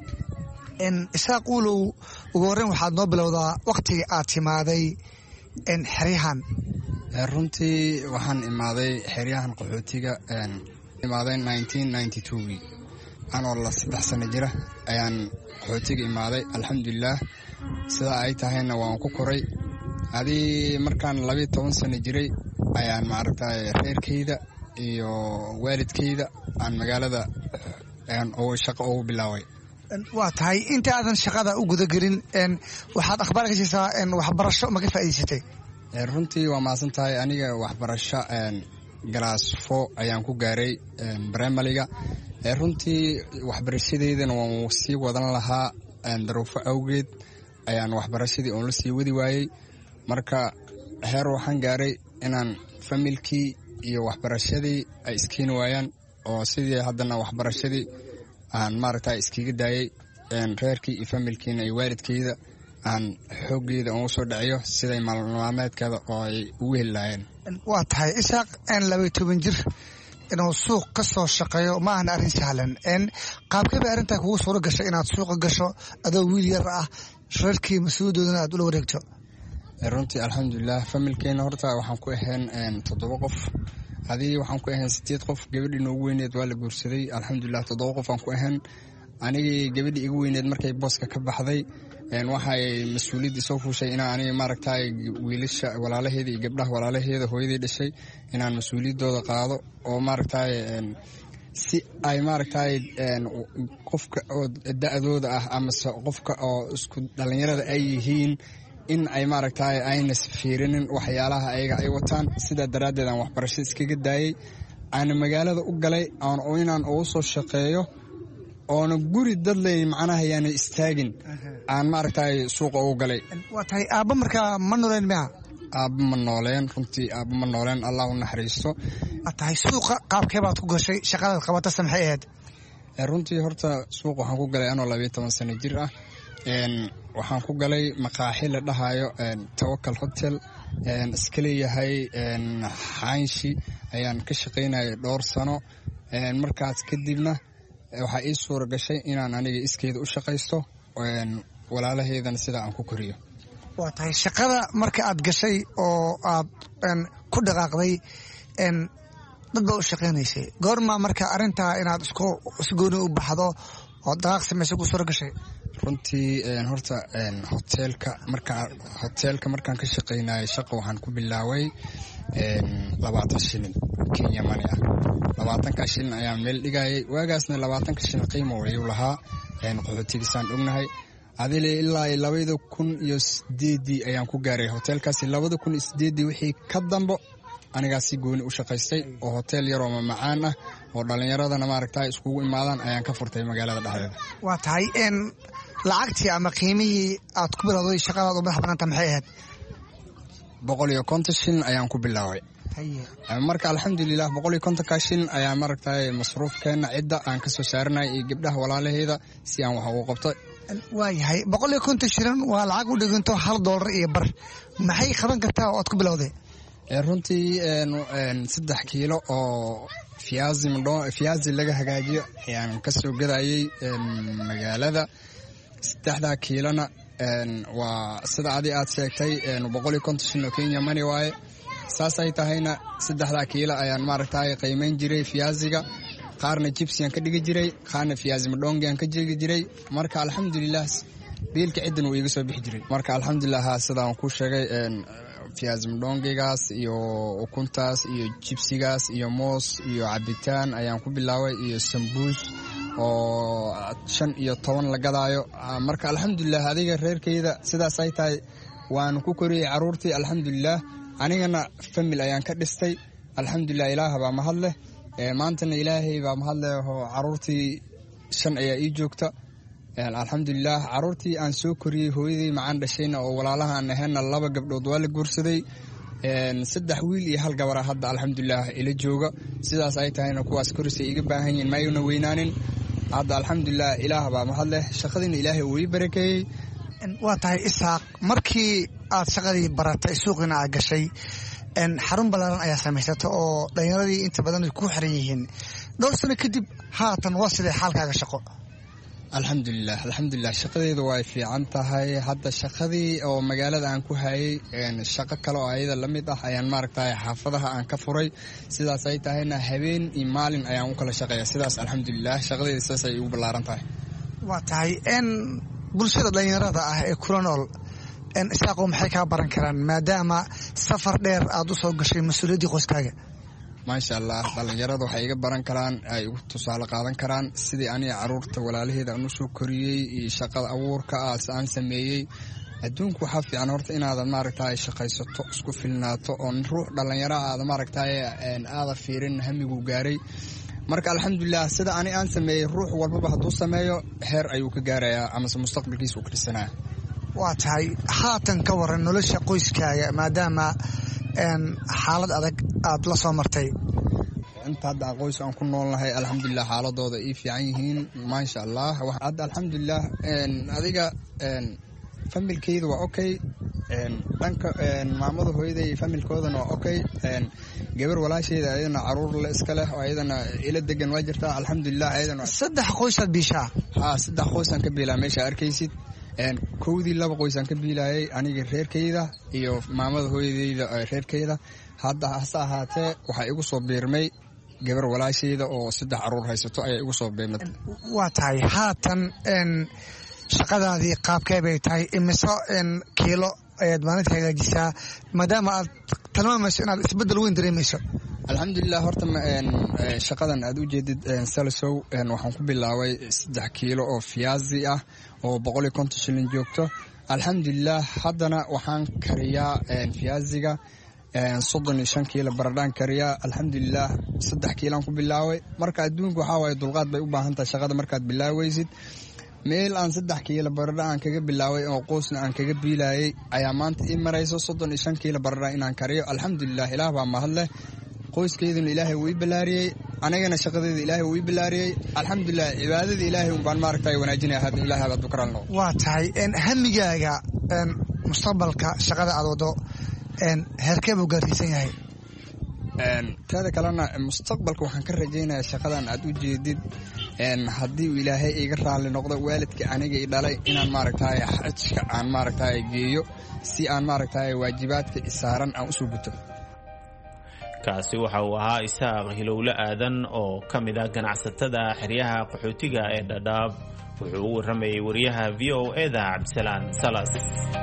Isaaq Ulow, ugu horreyn waxaad noo bilowdaa waqtigii aad timaaday xeryahan. runtii waxaan imaaday xeryahan qaxootiga imaaday 1992 anoo 3 sano jira ayaan qaxootiga imaaday. alxamdulilah sidaa ay tahayna waan ku koray. adii markaan 12 sano jiray ayaan maaragtay reerkayda iyo waalidkayda aan magaalada oo shaqo ugu bilaaway. waa tahay inta aadan shaqada u gudagelin waxaad akhbaar ka siisaa waxbarasho ma ka faa'iidaysatay? runtii waa maasan tahay. aniga waxbarasho galaas 4 ayaan ku gaaray primariga. runtii waxbarashadeydana waan sii wadan lahaa daruufo awgeed ayaan waxbarashadii oon la sii wadi waayey. marka heer waxaan gaaray inaan familkii iyo waxbarashadii ay iskiini waayaan, oo sidii haddana waxbarashadii aan maaragtay iskiga daayay reerkii iyo familkiina iyo waalidkayda aan xooggeeda ugu soo dhaciyo siday maalmaalmeedkeeda oo ay ugu heli lahaayeen. waa tahay Isaaq 12 jir inuu suuq ka soo shaqeeyo ma ahan arrin sahlan. qaabkee bay arrintaa kugu suuro gashay inaad suuqa gasho adoo wiil yar ah, reerkii mas-uuliyadoodana aad ula wareegto? runtii alxamdulilah familkeena horta waxaan ku ahayn 7 qof. adii waxaan ku ahayn 8 qof. gabadhii noogu weyneed waa la guursaday. alxamdulilah 7 qof aan ku ahayn. anigii gabadhii igu weyneed markay booska ka baxday waxay mas-uuliyadda soo fuushay inaan aniga maaragtay wiilasha walaalaheeda iyo gabdhaha walaalaheeda hooyadii dhashay inaan mas-uuliyaddooda qaado, oo maaragtay si ay maaragtay qofka oo da-dooda ah amase qofka oo isku dhallinyarada ay yihiin in ay maaragtay ayna fiirinin waxyaalaha ayaga ay wataan. sidaa daraaddeed aan waxbarashada iskaga daayay, aana magaalada u galay inaan ugu soo shaqeeyo, oona guri dad ley macnaha yaana istaagin aan maaragtay suuqa ugu galay. waa tahay aabba markaa ma nooleen miya? aabba ma nooleen. runtii aabba ma nooleen, allah u naxariisto. waa tahay suuqa qaabkee baad ku gashay? shaqadaad qabatase maxay ahayd? runtii horta suuqa waxaan ku galay anoo 12 sano jir ah. waxaan ku galay maqaaxi la dhahayo Tawakal Hotel, iska leeyahay xaanshi ayaan ka shaqaynayay dhowr sano. markaas kadibna waxaa ii suura gashay inaan aniga iskeeda u shaqaysto, walaalaheedana sidaa aan ku koriyo. waa tahay shaqada marka aad gashay oo aad ku dhaqaaqday dad baa u shaqaynaysay. goorma marka arrintaa inaad isgooni u baxdo oo dhaqaaq samaysa ku soo gashay runtii horta hoteelka markaan ka shaqaynayay shaqo waxaan ku bilaaway 20 shilin Kenya money ah 20 shilin ayaan meel dhigayay waagaasna 20 shilin qiimo ayuu lahaa qaxootigiisaan ognahay adile ilaa 2008 ayaan ku gaaray hoteelkaasi 2008 wixii ka dambo aniga si gooni u shaqaystay oo hotel yar oo macaan ah oo dhalinyaradana maaragtay iskugu imaadaan ayaan ka furtay magaalada dhexdeeda waa tahay lacagtii ama qiimihii aad ku bilowday shaqadaada u madax banaanta maxay ahayd 150 shilin ayaan ku bilaaway marka alxamdulilah 150 shilin ayaa maaragtay masruufkeena cidda aan ka soo saaranay iyo gabdhaha walaalaheeda si aan wax ugu qabto waayahay 150 shilin waa lacag u dhiganto $1 iyo bar maxay qaban kartaa oo aad ku bilowday runtii 3 kiilo oo fiyaasi laga hagaajiyo ayaan ka soo gadayay magaalada 3 kiilona waa sida aad sheegtay 150 shilin oo Kenya money waaye saas ay tahayna 3 kiilo ayaan maaragtay qiimeyn jiray fiyaasiga qaarna jibsiyan ka dhigi jiray qaarna fiyaasi madongaan ka jeegi jiray marka alxamdulilah biilka ciidan uu iga soo bixi jiray marka alxamdulilah sidaan ku sheegay fiyaasi madongigaas iyo ukuntaas iyo jibsigaas iyo moos iyo cabitaan ayaan ku bilaaway iyo sambuus oo 5 iyo 10 la gadaayo marka alxamdulilah adiga reerkayda sidaas ay tahay waan ku koriyay caruurtii alxamdulilah anigana family ayaan ka dhistay alxamdulilah ilaaha baa mahad leh maantana ilaahay baa mahad leh oo caruurtii 5 ayaa ii joogta alxamdulilah caruurtii aan soo koriyay hooyadii macaan dhashayna oo walaalaha aan ahayna 2 gabdhood waa la guursaday 3 wiil iyo 1 gabar hadda alxamdulilah ila jooga sidaas ay tahayna kuwaas korisay iga baahan yihiin maayuna weynaanin hadda alxamdulilah ilaah baa mahad leh shaqadiina ilaahay wuu ii barakeeyey waa tahay Isaaq markii aad shaqadii baratay suuqina aad gashay xarun balaaran ayaa samaysatay oo dhalinyaradii inta badan ku xiran yihiin dhowr sano kadib haatan waa sidee xaalkaaga shaqo alxamdulilah shaqadeedu way fiican tahay hadda shaqadii oo magaalada aan ku hayay shaqo kale oo ayada la mid ah ayaan maaragtay xaafadaha aan ka furay sidaas ay tahayna habeen iyo maalin ayaan u kala shaqeeyaa sidaas alxamdulilah shaqadeedu sidaas ay ugu ballaaran tahay waa tahay bulshada dhalinyarada ah ee kula nool isaaqo maxay kaa baran karaan maadaama safar dheer aad u soo gashay mas-uuliyaddii qoyskaaga maasha allah dhalinyarada waxay iga baran karaan ay ugu tusaale qaadan karaan sidii aniga caruurta walaalaheeda aan u soo koriyey iyo shaqada abuurka aan sameeyey adduunku waxaa fiican horta inaadan maaragtay shaqaysato isku filnaato oo ruux dhalinyaro aada maaragtay aada fiirin hamigu gaaray marka alxamdulilah sida ani aan sameeyey ruux walbaba hadduu sameeyo heer ayuu ka gaarayaa amase mustaqbalkiisa uu ka dhisanaya waa tahay haatan ka waran nolosha qoyskaaga maadaama xaalad adag aad la soo martay inta hadda qoys aan ku noolnahay alxamdulilah xaaladooda ii fiican yihiin maasha allah hadda alxamdulilah adiga familkeyda waa okay dhanka maamada hooyaday familkoodana waa okay gabar walaasheeda ayadana caruur la iska leh oo ayadana ila degan waa jirtaa alxamdulilah ayadana 3 qoysaad biishaa 3 qoysaan ka biilaa meesha arkaysid kowdii 2 qoysaan ka biilayay aniga reerkeyda iyo maamada hooyadeyda reerkeyda hadda hase ahaatee waxaa igu soo biirmay gabar walaasheeda oo 3 caruur haysato ayaa igu soo biirmay waa tahay haatan shaqadaadii qaabkee bay tahay imiso kiilo ayaad maalinta hagaajisaa maadaama aad tilmaamayso inaad isbeddel weyn dareemayso alxamdulilah horta shaqadan aad u jeedid salisow waxaan ku bilaabay 3 kiilo oo fiyaasi ah oo 150 shilin joogto alxamdulilah haddana waxaan kariyaa fiyaasiga 35 kiilo baradhaan kariyaa alxamdulilah 3 kiilaan ku bilaabay marka adduunka waxaa waaye dulqaad bay u baahan tahay shaqada markaad bilaawaysid meel aan 3 kiilo baradha aan kaga bilaaway oo qoysna aan kaga biilayay ayaa maanta ii marayso 35 kiilo baradha inaan kariyo alxamdulilah ilaah baa mahad leh qoyskeyduna ilaahay wuu ii balaariyey anigana shaqadeeda ilaahay wuu ii balaariyey alxamdulilah cibaadada ilaahay unbaan maaragtay wanaajinaya hadda ilaahay baad bukralno waa tahay hamigaaga mustaqbalka shaqada aad wado heerkee buu gaarsiisan yahay teeda kalena mustaqbalka waxaan ka rajaynayaa shaqadan aad u jeedid haddii uu ilaahay iga raalli noqdo waalidka aniga i dhalay inaan maaragtay xajka aan maaragtay geeyo si aan maaragtay waajibaadka isaaran aan usoo guto kaasi waxa uu ahaa Isaaq Hilowle Aadan oo ka mid ah ganacsatada xeryaha qaxootiga ee Dadaab wuxuu u waramayay wariyaha VOA-da Cabdisalaan Salas.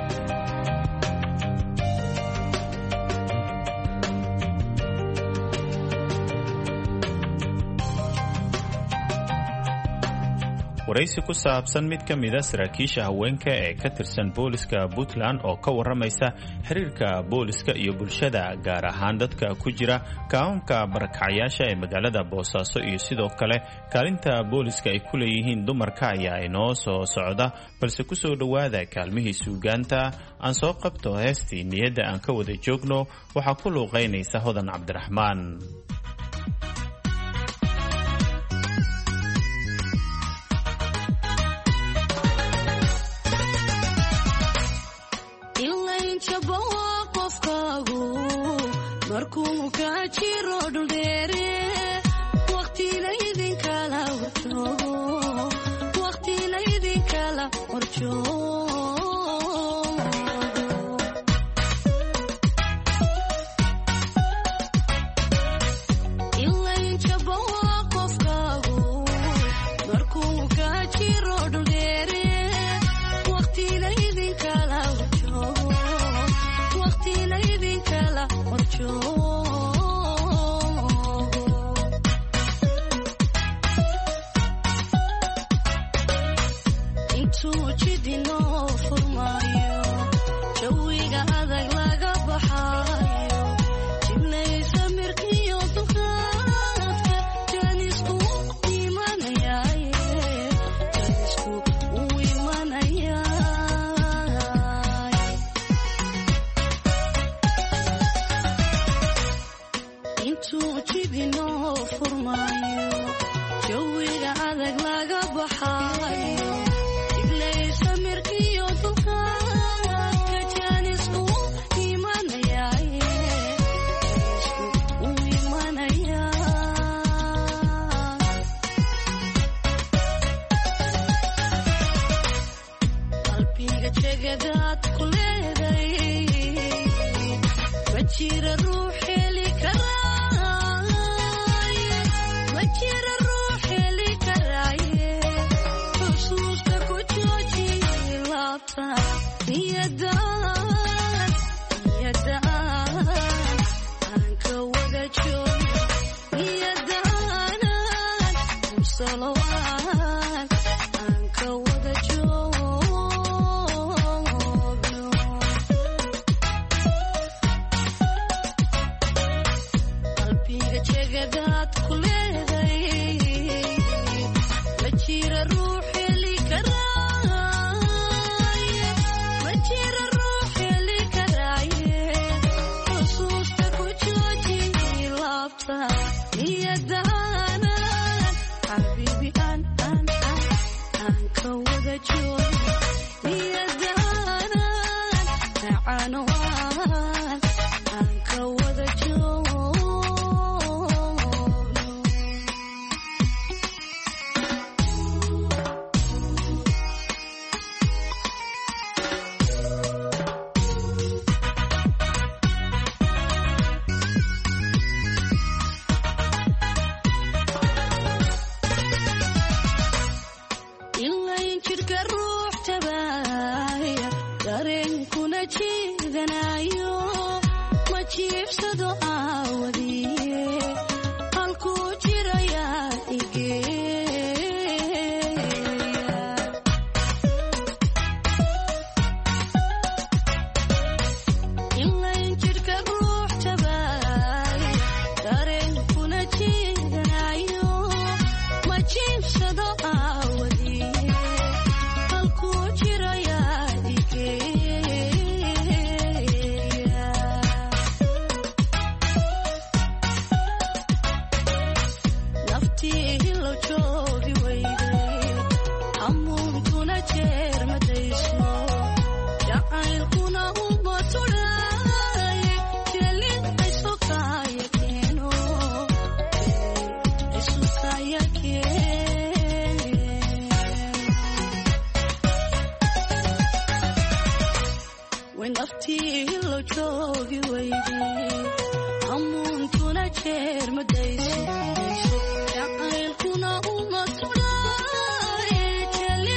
waraysi ku saabsan mid ka mida saraakiisha haweenka ee ka tirsan booliska Puntland oo ka waramaysa xiriirka booliska iyo bulshada gaar ahaan dadka ku jira kaamka barakacyaasha ee magaalada Boosaaso iyo sidoo kale kaalinta booliska ay ku leeyihiin dumarka ayaa inoo soo socda balse ku soo dhawaada kaalmihii suugaanta aan soo qabto heestii niyadda aan ka wada joogno waxaa ku luuqaynaysa Hodan Cabdiraxmaan. jeer madayso jacaylkuna uma tudhaay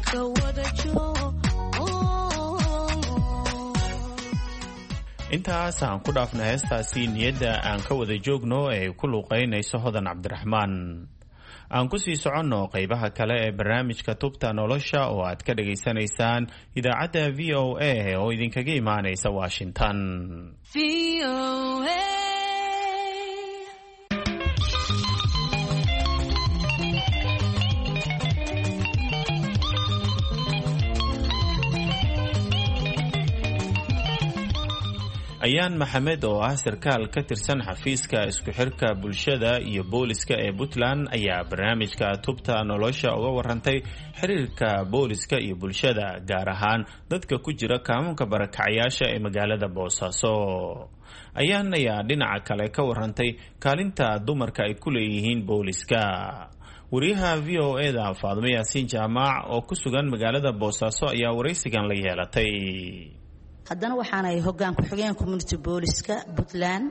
intaas aan ku dhaafna heestaasi niyadda aan ka wada joogno ee ku luuqaynayso hodan cabdiraxmaan. aan ku sii soconno qaybaha kale ee barnaamijka tubta nolosha oo aad ka dhagaysanaysaan idaacadda v o a oo idinkaga imaanaysa washington. ayaan maxamed oo ah sarkaal ka tirsan xafiiska isku xirka bulshada iyo booliska ee Puntland ayaa barnaamijka tubta nolosha uga warantay xiriirka booliska iyo bulshada gaar ahaan dadka ku jira kaamunka barakacayaasha ee magaalada Boosaaso. ayaan ayaa dhinaca kale ka warantay kaalinta dumarka ay ku leeyihiin booliska. wariyaha VOA-da Faadimo Yaasiin Jaamac oo ku sugan magaalada Boosaaso ayaa waraysigan la yeelatay. haddana waxaanay hoggaan ku-xigeen community booliska Puntland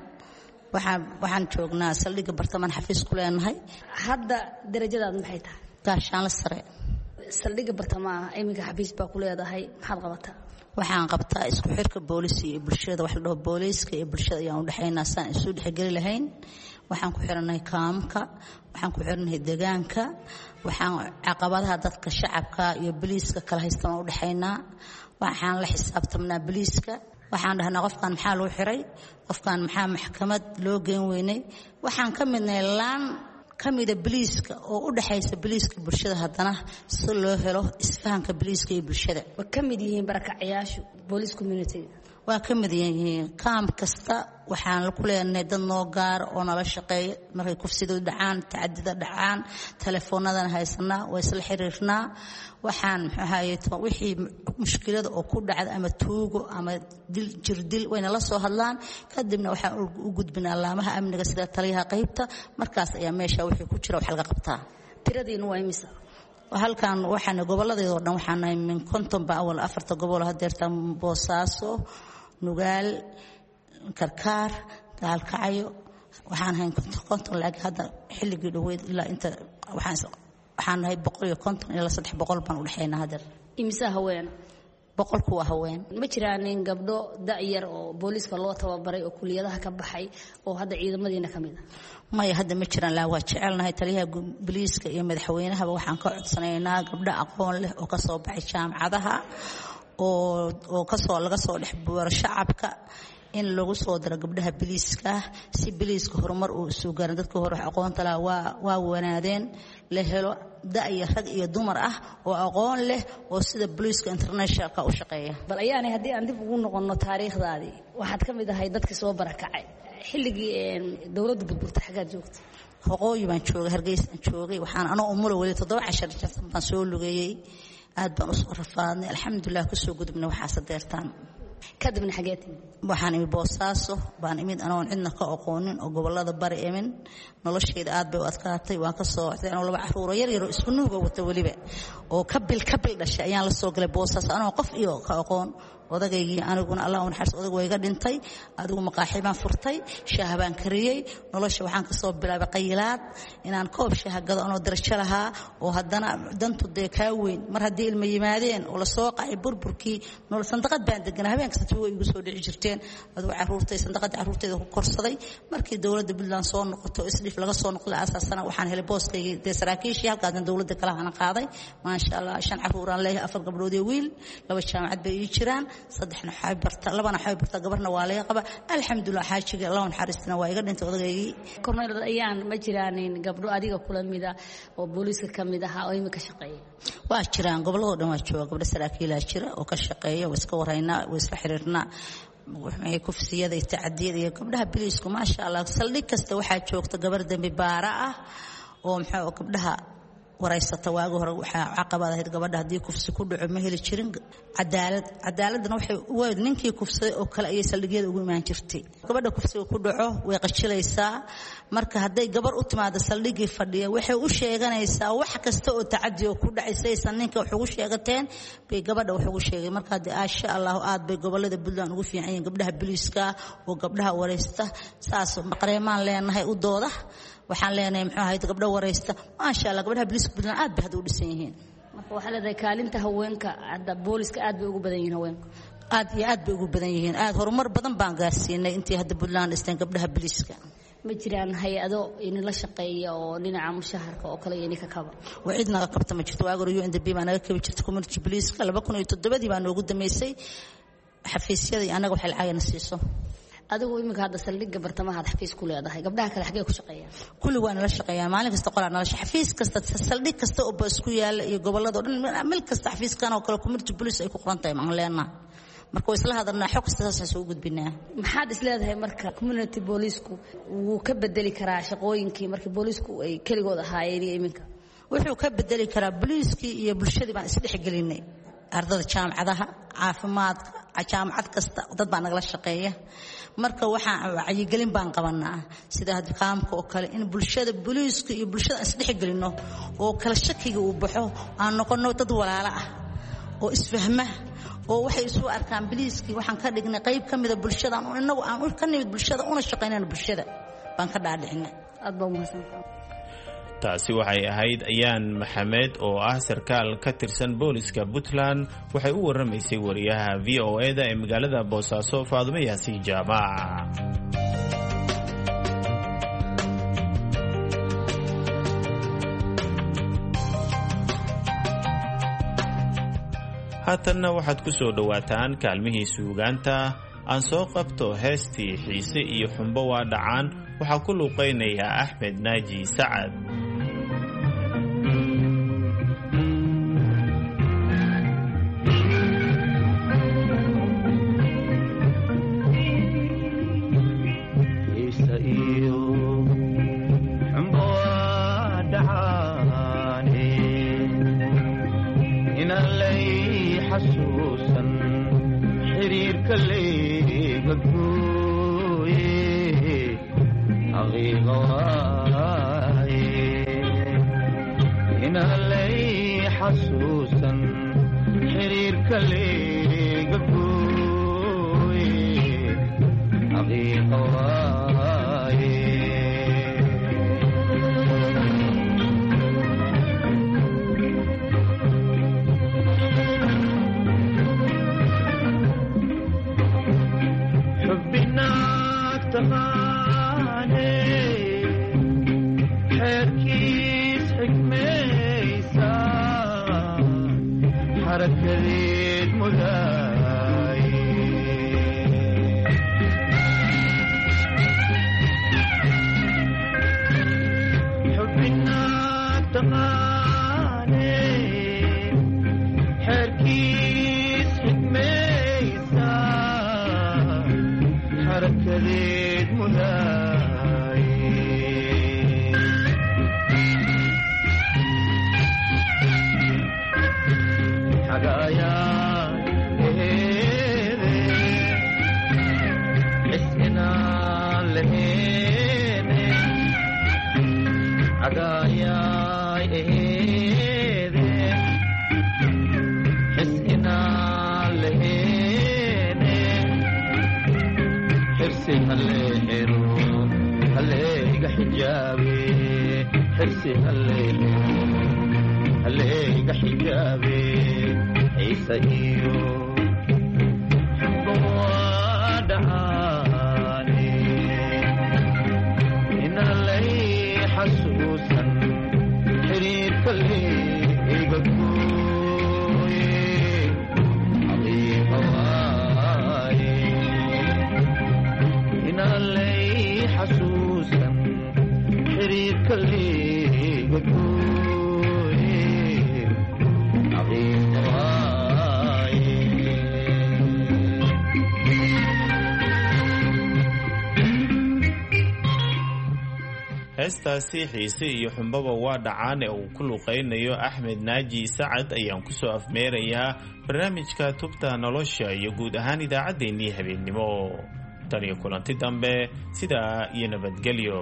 waxaan joognaa saldhigga bartamaha xafiis ku leenahay. hadda darajadaad maxay tahay? gaashaanle sare. saldhigga bartamaha iminka xafiis baa ku leedahay, maxaad qabataa? waxaan qabtaa isku xirka booliska iyo bulshada. wax la dhaho booliska iyo bulshada ayaan u dhexaynaa saan isu dhexgeli lahayn. waxaan ku xiranahay kaamka, waxaan ku xiranahay deegaanka, waxaan caqabadaha dadka shacabka iyo booliiska kala haystaan u dhexaynaa. waxaan la xisaabtamnaa booliiska. waxaan dhahnaa qofkan maxaa loo xiray, qofkan maxaa maxkamad loo geen weynay. waxaan ka midnahay laan ka mida booliiska oo u dhaxaysa booliiska bulshada, haddana si loo helo isfahanka booliiska iyo bulshada. waa ka mid yihiin barakacayaashu booliis community? waa ka mid yihiin. kaam kasta waxaan ku leenahay dad noo gaar oo nala shaqeeya markay kufsidu dhacaan, tacadida dhacaan, telefoonadana haysanaa, waa isla xiriirnaa. waxaan wixii mushkilada oo ku dhacda ama tuugo ama jirdil wayna la soo hadlaan. kadibna waxaan u gudbinaa laamaha amniga sida taliyaha qaybta. markaas ayaa meesha wixii ku jira wax laga qabtaa. tiradiina waa imisa? halkan waxaan goboladeedoo dhan waxaan nahay min 50 ba awal 4 gobol hadeerta Boosaaso, Nugaal, Karkaar, Gaalkacyo. waxaan hayn 50 laakiin hadda xilligii dhaweyd ilaa inta waxaan nahay 150 ilaa 300 baan u dhaxaynaa hadda. imisa haween? 100 waa haween. ma jiraan gabdho da'yar oo booliiska loo tababaray oo kuliyadaha ka baxay oo hadda ciidamadiina ka mid ah? maya hadda ma jiraan. laa waa jecelnahay taliyaha booliiska iyo madaxweynahaba waxaan ka codsanaynaa gabdho aqoon leh oo ka soo baxay jaamacadaha oo laga soo dhex buuro shacabka in lagu soo daro gabdhaha booliiska si booliiska horumar uu soo gaarin. dadka hore aqoonta leh waa wanaadeen la helo da'yar rag iyo dumar ah oo aqoon leh oo sida booliiska internationalka u shaqeeya. bal ayaanay haddii aan dib ugu noqonno taariikhdaadii, waxaad ka mid ahay dadkii soo barakacay xilligii dowladda burburta. xaggaad joogtay? Waqooyi baan joogay, Hargeysaan joogay. waxaan anoo umulo weli 7 cashar baan soo lugeeyay. aad baan u soo rafaadnay. alxamdulilah ku soo gudubnay waxaas deertaan. kadibna xageed? waxaan imi Boosaaso baan imid anoon cidna ka aqoonin oo gobolada bari imin. noloshayda aad bay u adkaatay. waan ka soo wacday anoo 2 caruur yar yar oo isku nuuga wata waliba oo kabil dhashay ayaan la soo galay Boosaaso anoo qof iyo ka aqoon. odaygii aniguna Allah u naxariisto odag way iga dhintay. adigu maqaaxi baan furtay, shaah baan kariyay. nolosha waxaan ka soo bilaabay qaylaad inaan koob shaah gado anoo darajo lahaa oo haddana dantu dee ka weyn. mar haddii ilmo yimaadeen oo la soo qacay burburkii nolol sandaqad baan deganaa. habeen kasta way igu soo dhici jirteen. adigu caruurtay sandaqada caruurtayda ku korsaday. markii dawladda Puntland soo noqoto isdhif laga soo noqday asaasana waxaan helay booskaygii dee saraakiishii halkaasna dawladda kala aan qaaday. maasha Allah 5 caruur aan leeyahay, 4 gabdhood iyo wiil. 2 jaamacad bay ii jiraan, 3 waxay barta, 2 waxay barta gabarna waa laga qaba. alxamdulillah xaajiga Allah u naxariistina waa iga dhintay odaygii. korneyl ayaan ma jiraan gabdho adiga kula mid ah oo booliiska ka mid ah oo imika shaqeeya? waa jiraan gobolada dhan waa jooga gabdho saraakiil ah jira oo ka shaqeeya. way iska waraynaa, way iska xiriirnaa. waxay kufsiyada iyo tacadiyada iyo gabdhaha booliisku maasha Allah saldhig kasta waxaa joogta gabar dambi baara ah oo gabdhaha waraysata. waagi hore waxaa caqabad ahayd gabadha haddii kufsi ku dhaco ma heli jirin cadaaladna waxay ninkii kufsaday oo kale ayay saldhigyada ugu imaan jirtay. gabadha kufsiga ku dhaco way qajilaysaa. marka hadday gabar u timaado saldhigii fadhiya waxay u sheeganaysaa wax kasta oo tacadi oo ku dhacay saysan ninka wax ugu sheegateen bay gabadha wax ugu sheegay. marka insha Allah aad bay gobolada Puntland ugu fiican yihiin gabdhaha booliiska oo gabdhaha waraysta. saas qareemaan leenahay u dooda. waxaan leenahay muxuu ahayd gabdho waraysta. maasha Allah gabdhaha booliiska Puntland aad bay hadda u dhisan yihiin. marka waxaa leedahay kaalinta haweenka hadda booliska aad bay ugu badan yihiin haweenka aad iyo aad bay ugu badan yihiin aad horumar badan baan gaarsiinay intii hadda Puntland dhisteen gabdhaha booliska ma jiraan hay-ado inala shaqeeya oo dhinaca mushaharka oo kale iyo ninka kaba wixii naga qabta ma jirto waagor UNDP baa naga kabi jirtay community booliska 2007 baa noogu dameysay xafiisyada anaga waxay lacagna siiso adigu imika hadda saldhigga bartamaha xafiis ku leedahay gabdhaha kale xagee ku shaqeeyaan kulli waa nala shaqeeyaan maalin kasta qoraa nala xafiis kasta saldhig kasta oo bas ku yaala iyo gobolada dhan meel kasta xafiiskan oo kale community police ay ku qoran tahay ma leena marka isla hadalnaa xog kasta soo gudbinaa maxaad isleedahay marka community police-ku wuu ka bedeli karaa shaqooyinkii markii police-ku ay kaligood ahaayeen iminka wuxuu ka bedeli karaa police-kii iyo bulshadii baan isdhex gelinay ardada jaamacadaha caafimaadka jaamacad kasta dad baa nagala shaqeeya marka waxaan wacyigelin baan qabanaa sida hadkaamka oo kale in bulshada booliiska iyo bulshada isdhex gelino oo kala shakiga uu baxo aan noqono dad walaalo ah oo isfahma oo waxay isu arkaan booliiskii waxaan ka dhignay qayb kamida bulshada inagu aan ka nimid bulshada una shaqeynayna bulshada baan ka dhaadhicinay aad baa mahadsantahay taasi waxay ahayd Ayaan Maxamed oo ah sarkaal ka tirsan booliska Puntland waxay u waramaysay wariyaha VOA-da ee magaalada Boosaaso Faadumo Yaasiin Jaamac. haatanna waxaad ku soo dhawaataan kaalmihii suugaanta aan soo qabto heestii xiise iyo xumbo waa dhacaan waxaa ku luuqeynaya Axmed Naaji Sacad. heestaasi xiise iyo xumbaba waa dhacaan ee uu ku luuqeynayo Axmed Naaji Sacad ayaan ku soo afmeerayaa barnaamijka tubta nolosha iyo guud ahaan idaacaddeenii habeennimo tan iyo kulanti dambe sidaa iyo nabadgelyo.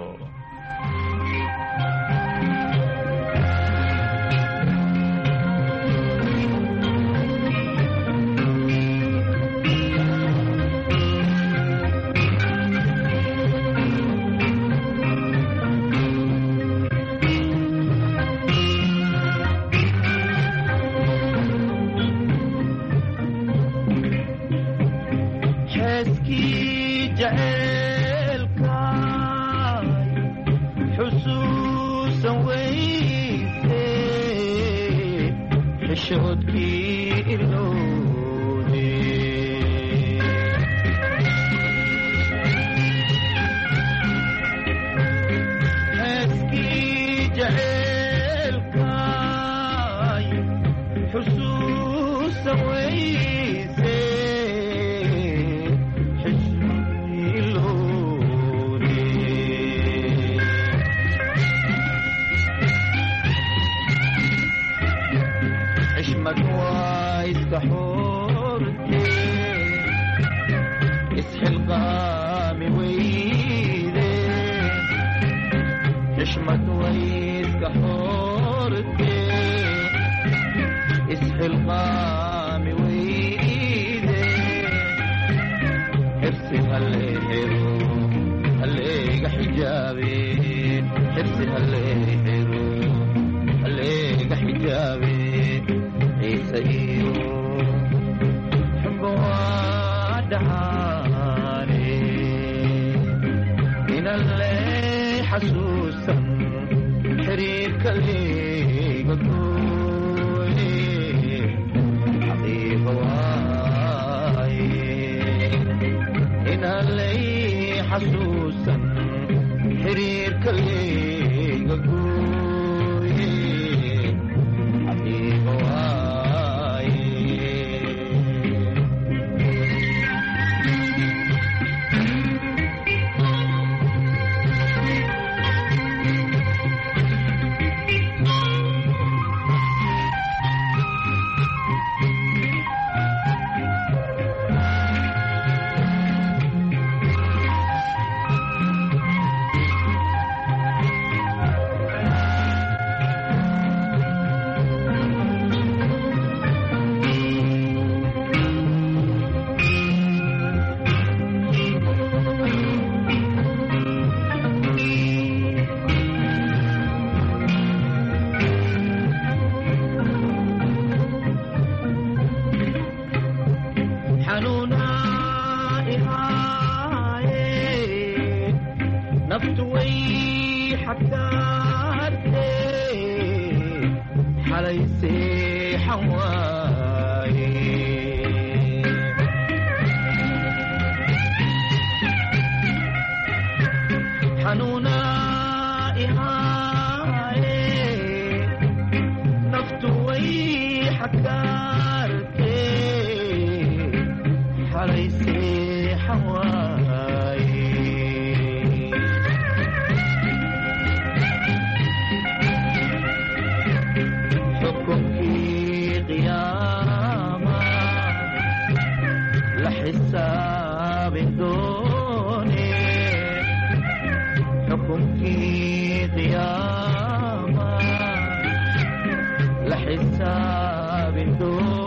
xishoodkii ilowde heeskii jaceelkaay xusuusa weyse حشمك وايد كحورتي اسحل قامي ويدي حشمك وايد كحورتي اسحل قامي ويدي حرصي هالهيرو هالليق حجابي حرصي هالهيرو هالليق حجابي عيسى حب وادعاني من اللي حسوسا حريك اللي قطولي حقيقة واي من اللي حسوسا حريك اللي قطولي حقيقة واي لحساب